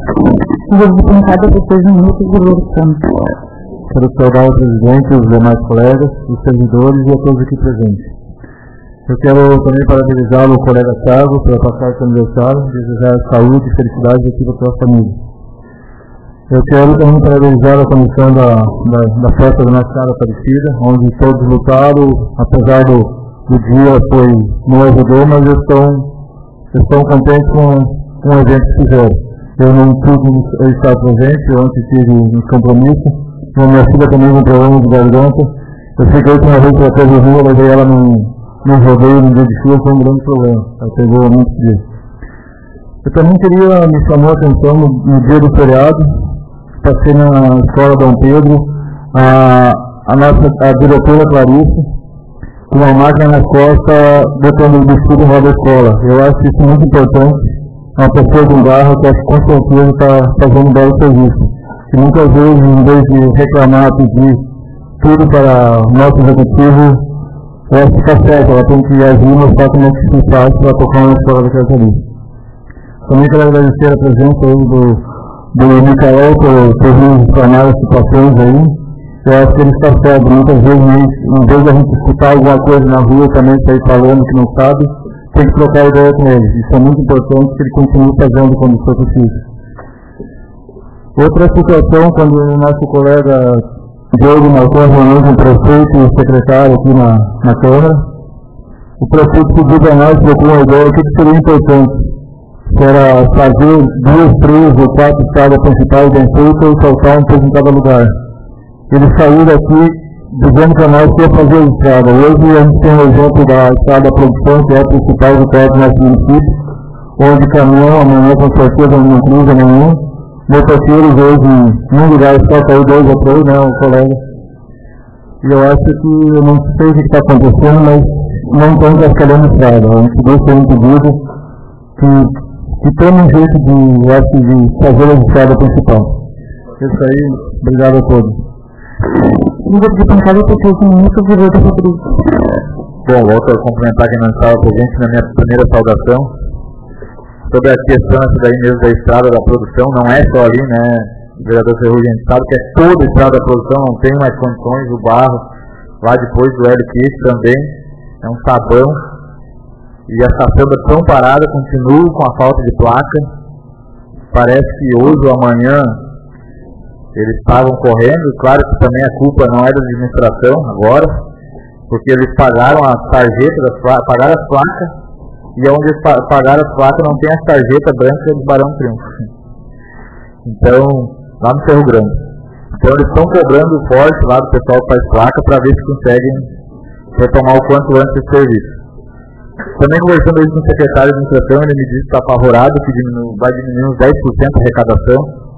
Quero saudar o presidente, os demais colegas, os servidores e a todos aqui presentes. Eu quero também parabenizar o colega Thiago pela passagem do aniversário, desejar saúde e felicidade aqui para a sua família. Eu quero também parabenizar a comissão da, da, da festa da Nossa Senhora Aparecida, onde todos lutaram, apesar do, do dia foi, não ajudou, mas eles estão, eles estão contentes com, com o evento que fizeram. Eu não pude estar presente, eu antes tive um compromisso, a minha filha também com problema de garganta. Eu fiquei com uma vez para a Rio, eu levei ela num Não rodeio no dia de chuva, foi um grande problema. Ela pegou muitos dias. Eu também queria, me chamou a atenção no, no dia do feriado, passei na escola Dom Pedro, a, a nossa a diretora Clarice, com uma máquina nas costas, botando o vestido lá da escola. Eu acho isso muito importante. Uma pessoa de um garro que acho que com certeza está fazendo um belo serviço. E muitas vezes, em vez de reclamar, pedir tudo para o nosso executivo, eu acho que está certo, ela tem que agir e mostrar como é que se faz para tocar uma escola daquela ali. Também quero agradecer a presença aí do, do Micael por, por nos explanar as situações aí. Eu acho que ele está certo, muitas vezes, em vez de a gente escutar alguma coisa na rua também, sair falando que não sabe, tem que trocar ideia com ele. Isso é muito importante que ele continue fazendo quando for possível. Outra situação, quando o nosso colega Diogo marcou a reunião com o prefeito e o secretário aqui na, na Câmara, o prefeito pediu para nós, trocou uma ideia, o que seria importante, que era fazer duas, três ou quatro estradas principais bem feitas e soltar um pouco em cada lugar. Ele saiu daqui dizendo para nós que ia fazer a estrada. Hoje a gente tem um exemplo da estrada da produção, que é a principal do quarto do nosso município, onde caminhão amanhã com certeza não cruza nenhum. Motoqueiros hoje, num lugar só caiu dois ou três, né, um colega. E eu acho que, eu não sei o que está acontecendo, mas não tem cascalhando estrada. A gente deixa um pedido que, que tem um jeito de, eu acho, de fazer a estrada principal. Isso aí, obrigado a todos. Bom, volto a cumprimentar quem não estava presente na minha primeira saudação. Sobre a questão essa daí mesmo da estrada da produção, não é só ali, né, o vereador Ferrugem, a gente sabe que é toda a estrada da produção, não tem mais condições, o barro, lá depois do L Q também, é um sabão, e essa samba tão parada, continua com a falta de placa, parece que hoje ou amanhã eles estavam correndo, claro que também a culpa não é da administração agora, porque eles pagaram as tarjetas, das placas, pagaram as placas, e onde eles pagaram as placas não tem as tarjetas brancas do Barão Triunfo. Então, lá no Cerro Grande. Então eles estão cobrando forte lá do pessoal que faz placa para ver se conseguem retomar o quanto antes esse serviço. Também conversando hoje com o secretário de administração, ele me disse que está apavorado, que diminu vai diminuir uns dez por cento a arrecadação.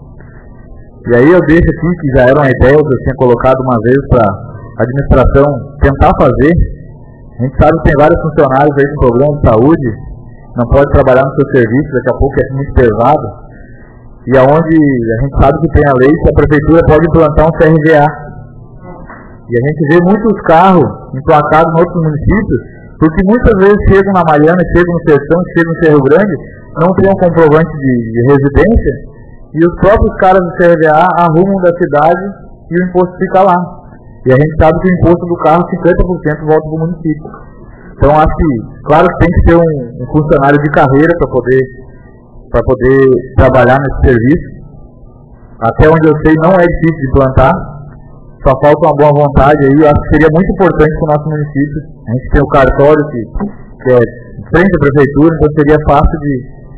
E aí eu deixo aqui, que já era uma ideia que eu tinha colocado uma vez para a administração tentar fazer. A gente sabe que tem vários funcionários aí com problemas de saúde, não pode trabalhar no seu serviço, daqui a pouco é muito pesado. E aonde a gente sabe que tem a lei que a prefeitura pode implantar um C R V A. E a gente vê muitos carros emplacados em outros municípios, porque muitas vezes chegam na Mariana, chegam no Sertão, chegam no Cerro Grande, não tem um comprovante de, de residência, e os próprios caras do C R V A arrumam da cidade e o imposto fica lá. E a gente sabe que o imposto do carro, cinquenta por cento volta para o município. Então acho que, claro que tem que ter um, um funcionário de carreira para poder, para poder trabalhar nesse serviço. Até onde eu sei não é difícil de implantar, só falta uma boa vontade aí. Eu acho que seria muito importante para o nosso município. A gente tem o cartório que, que é frente à prefeitura, então seria fácil de,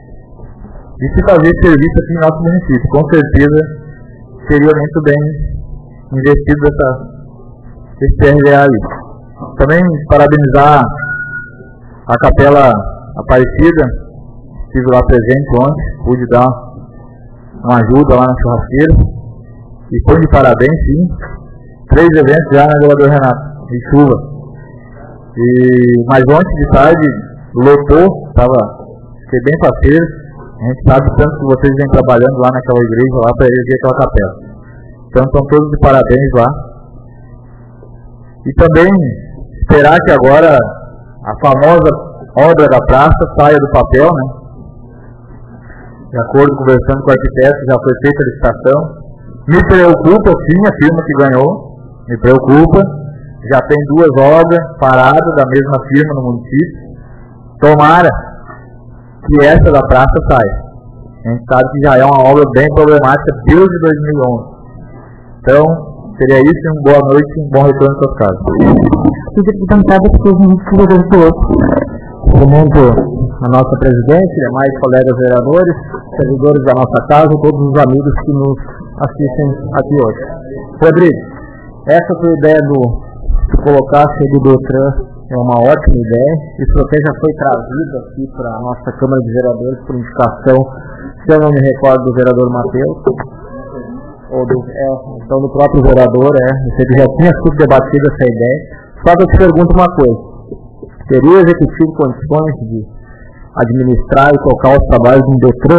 de se fazer esse serviço aqui no nosso município. Com certeza seria muito bem investido essa, esse C R V A ali. Também parabenizar a Capela Aparecida, estive lá presente ontem, pude dar uma ajuda lá na churrasqueira, e foi de parabéns, sim. Três eventos já na Vereador Renato, de chuva. E, mas ontem de tarde lotou, estava ser bem parceiros. A gente sabe tanto que vocês vêm trabalhando lá naquela igreja, lá para erguer aquela capela. Então estão todos de parabéns lá. E também esperar que agora a famosa obra da praça saia do papel, né? De acordo, conversando com o arquiteto, já foi feita a licitação. Me preocupa sim a firma que ganhou, me preocupa. Já tem duas obras paradas da mesma firma no município. Tomara que essa da praça saia. A gente sabe que já é uma obra bem problemática desde dois mil e onze. Então, seria isso, uma boa noite e um bom retorno às suas casas. Cumprimento a nossa presidente, demais colegas vereadores, servidores da nossa casa, todos os amigos que nos assistem aqui hoje. Rodrigo, essa tua ideia do de colocar a sede do Detran é uma ótima ideia. Isso até já foi trazido aqui para a nossa Câmara de Vereadores por indicação, se eu não me recordo, do vereador Matheus, ou do, é, então do próprio vereador, é, ele já tinha sido debatida essa ideia. Só que eu te pergunto uma coisa: teria o executivo condições de administrar e tocar os trabalhos do Detran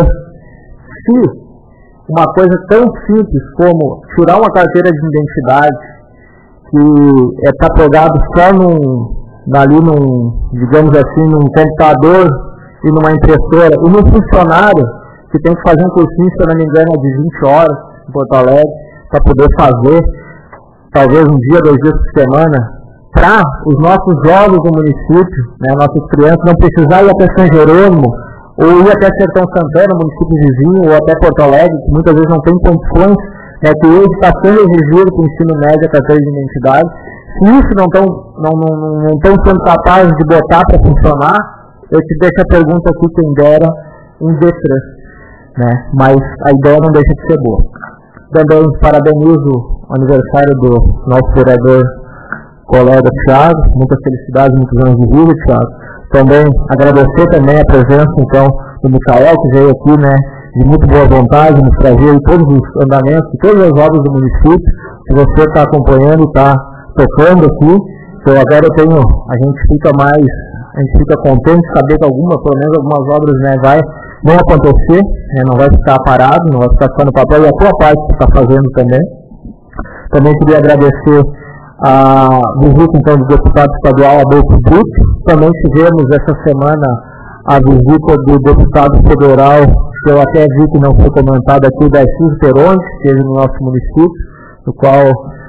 se uma coisa tão simples como tirar uma carteira de identidade que está é, pegado só num, ali num, digamos assim, num computador e numa impressora, e num funcionário que tem que fazer um cursinho, se eu não me engano, de vinte horas em Porto Alegre, para poder fazer, talvez um dia, dois dias por semana, para os nossos jovens do município, né, nossas crianças, não precisar ir até São Jerônimo, ou ir até Sertão Santana, município vizinho, ou até Porto Alegre, que muitas vezes não tem condições, né, que hoje está sendo exigido para o ensino médio a carteira de identidade. Se isso não estão não, não, não estão sendo capazes de botar para funcionar, eu te deixo a pergunta aqui, quem dera um Detran, né? Mas a ideia não deixa de ser boa. Também parabenizo o aniversário do nosso vereador colega Thiago, muitas felicidades, muitos anos de vida, Thiago. Também agradecer também a presença então do Micael, que veio aqui, né, de muito boa vontade, nos trazer todos os andamentos, todas as obras do município, que você está acompanhando, está tocando aqui. Então agora eu tenho, a gente fica mais, a gente fica contente de saber que alguma, pelo menos algumas obras, né, vai não acontecer, né, não vai ficar parado, não vai ficar só no papel, e a tua parte que está fazendo também. Também queria agradecer a visita então do deputado estadual Adolfo Brito. Também tivemos essa semana a visita do deputado federal, que eu até vi que não foi comentado aqui, da Cis Peron, que esteve no nosso município, no qual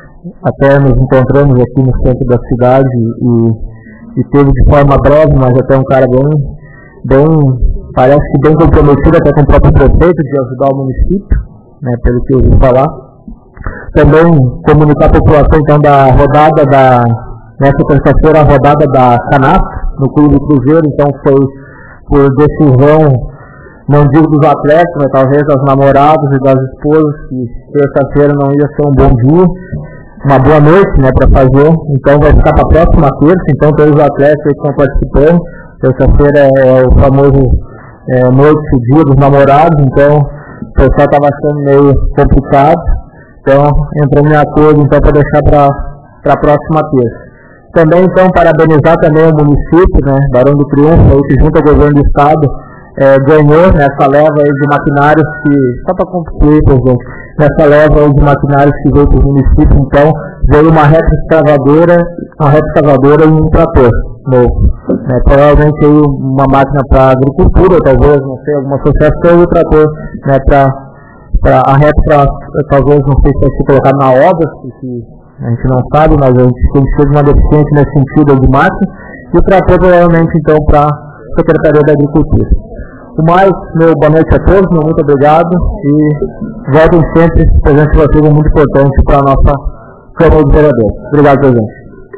até nos encontramos aqui no centro da cidade e, e teve de forma breve, mas até um cara bem, bem, parece que bem comprometido até com o próprio prefeito de ajudar o município, né, pelo que eu ouvi falar. Também comunicar a população então da rodada da, nessa terça-feira, a rodada da Canastra, no Clube do Cruzeiro. Então foi por decisão, não digo dos atletas, mas talvez das namoradas e das esposas, que terça-feira não ia ser um bom dia, uma boa noite, né, para fazer. Então vai ficar para a próxima terça. Então todos os atletas que estão participando, terça-feira é o famoso é, noite, dia dos namorados. Então o pessoal estava achando meio complicado. Então, entramos em acordo então, para deixar para a próxima terça. Também, então, parabenizar também o município, né, Barão do Triunfo, aí, que junto ao governo do estado, é, ganhou nessa leva aí de maquinários que, só para concluir, presidente, nessa leva aí de maquinários que veio para o município, então, veio uma reta escavadora, uma reta escavadora e um trator novo. Né, provavelmente aí uma máquina para agricultura, talvez, não sei, alguma associação, e o trator, né, para Pra, a reta, talvez, não sei se vai ser colocado na obra, que a gente não sabe, mas a gente tem que ter uma deficiência nesse sentido de máquina, e o trator provavelmente então para a Secretaria da Agricultura. O mais, meu boa noite a todos, meu muito obrigado, e voltem sempre, a presença de vocês é muito importante para a nossa Câmara de Vereadores. Obrigado, presidente.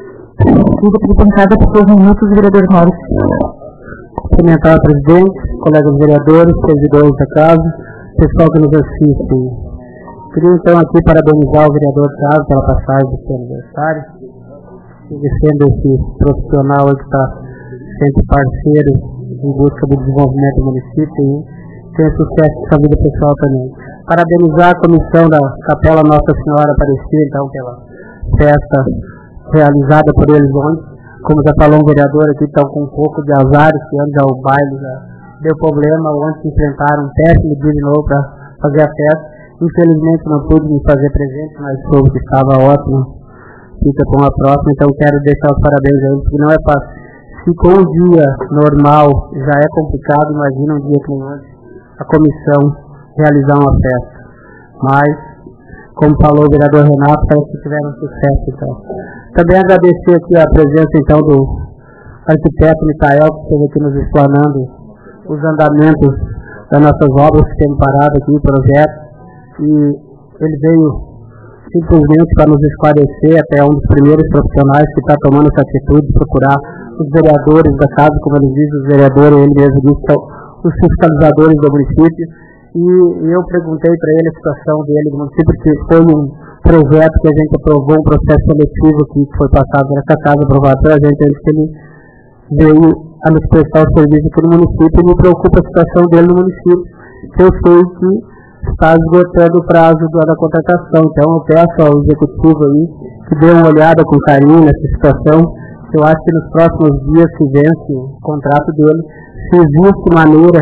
Fica bancada por dois minutos, vereador Mauro. Cumprimentar a presidente, colegas vereadores, servidores da casa, pessoal que nos assiste. Queria então aqui parabenizar o vereador Thiago pela passagem do seu aniversário, sendo esse profissional que está sempre parceiro em busca do desenvolvimento do município e tenha sucesso com sua vida pessoal também. Parabenizar a comissão da Capela Nossa Senhora Aparecida, então, pela festa realizada por eles ontem. Como já falou um vereador aqui, estão com um pouco de azar, esse ano já o baile já deu problema, ontem enfrentaram um péssimo dia de novo para fazer a festa. Infelizmente não pude me fazer presente, mas soube que estava ótimo. Fica com a próxima, então quero deixar os parabéns a eles, porque não é fácil. Se com um dia normal já é complicado, imagina um dia que hoje a comissão realizar uma festa. Mas, como falou o vereador Renato, parece que tiveram sucesso. Então. Também agradecer aqui a presença então do arquiteto Micael, que esteve aqui nos explanando os andamentos das nossas obras que temos parado aqui, o projeto. E ele veio simplesmente para nos esclarecer, até um dos primeiros profissionais que está tomando essa atitude de procurar os vereadores da casa, como ele diz, os vereadores, ele mesmo disse, são os fiscalizadores do município. E eu perguntei para ele a situação dele do município, porque foi um projeto que a gente aprovou, um processo seletivo que foi passado nessa casa, aprovado pela gente, antes que ele veio a nos prestar o serviço aqui no município, e me preocupa a situação dele no município, que eu sei que está esgotando o prazo da contratação. Então eu peço ao executivo aí que dê uma olhada com carinho nessa situação. Eu acho que nos próximos dias se vence o contrato dele, se existe maneira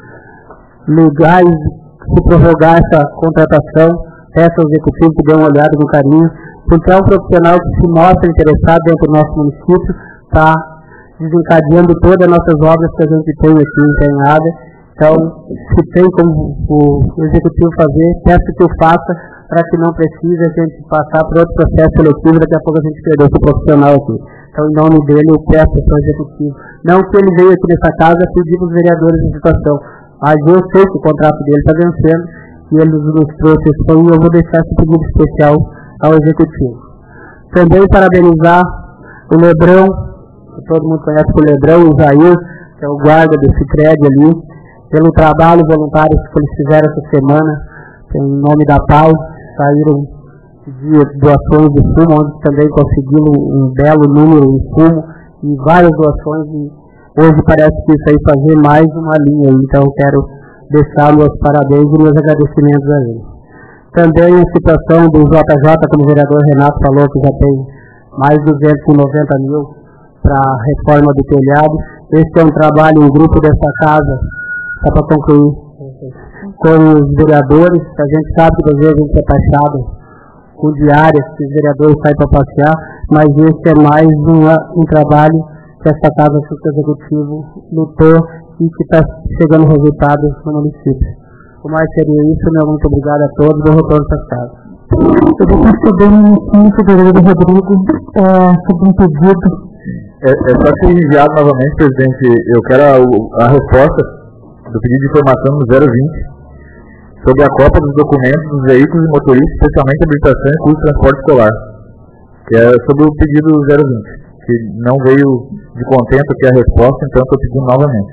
legais de prorrogar essa contratação, peço ao executivo que dê uma olhada com carinho, porque é um profissional que se mostra interessado dentro do nosso município, está desencadeando todas as nossas obras que a gente tem aqui empenhada. Então, se tem como o executivo fazer, peço que o faça, para que não precise a gente passar por outro processo seletivo, daqui a pouco a gente perdeu esse profissional aqui. Então, em nome dele, eu peço ao executivo, não que ele veio aqui nessa casa pedir para os vereadores a situação, mas eu sei que o contrato dele está vencendo, e ele nos trouxe isso, e eu vou deixar esse pedido especial ao executivo. Também parabenizar o Lebrão, que todo mundo conhece o Lebrão, o Jair, que é o guarda do Sicredi ali, pelo trabalho voluntário que eles fizeram essa semana, em nome da paz, saíram de doações de fumo, onde também conseguiram um belo número de fumo, e várias doações, e hoje parece que isso aí fazer mais uma linha, então eu quero deixar meus parabéns e meus agradecimentos a ele. Também a situação do J J, como o vereador Renato falou, que já tem mais de duzentos e noventa mil para a reforma do telhado. Esse é um trabalho em grupo dessa casa, só para concluir, com os vereadores. A gente sabe que às vezes a gente é taxado com diárias, que os vereadores saem para passear, mas esse é mais uma, um trabalho que essa casa executivo lutou e que está chegando resultados no município. O mais seria isso, meu muito obrigado a todos, bom retorno para casa. Eu vou receber no município, vereador Rodrigo, é, sobre um pedido. É, é só ser enviado novamente, presidente. Eu quero a, a resposta do pedido de informação no zero vinte sobre a cópia dos documentos dos veículos e motoristas, especialmente habilitação e curso de transporte escolar, que é sobre o pedido zero vinte, que não veio de contento aqui a resposta, então estou pedindo novamente.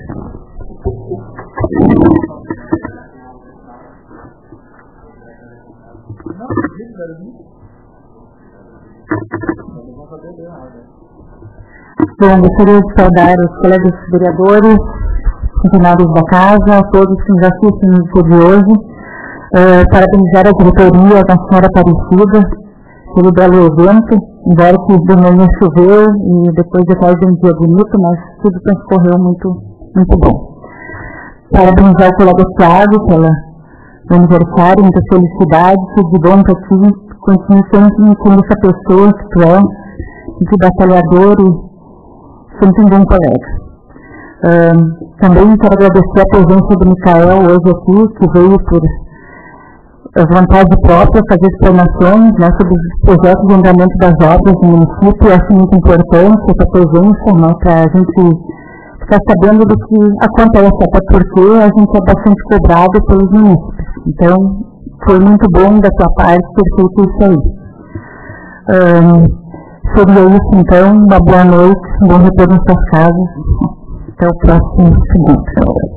Bom, gostaria de saudar os colegas vereadores, funcionários da casa, a todos que nos assistem no dia de hoje, uh, parabenizar a diretoria da senhora Aparecida pelo belo evento, embora que de manhã choveu e depois de tarde um dia bonito, mas tudo transcorreu muito, muito bom. Parabenizar o colega Thiago pelo aniversário, muitas felicidades, tudo de bom para ti, continue sempre sendo essa pessoa que tu é, que batalhador e sempre um bom colega. Uh, também quero agradecer a presença do Micael hoje aqui, que veio por vontade própria fazer explanações, né, sobre os projetos de andamento das obras no município. Eu acho muito importante essa presença, né, para a gente ficar sabendo do que acontece, até porque a gente é bastante cobrado pelos municípios. Então, foi muito bom da sua parte ter feito isso aí. Um, seria isso, então. Uma boa noite, um bom retorno às suas casas. Até o próximo segundo.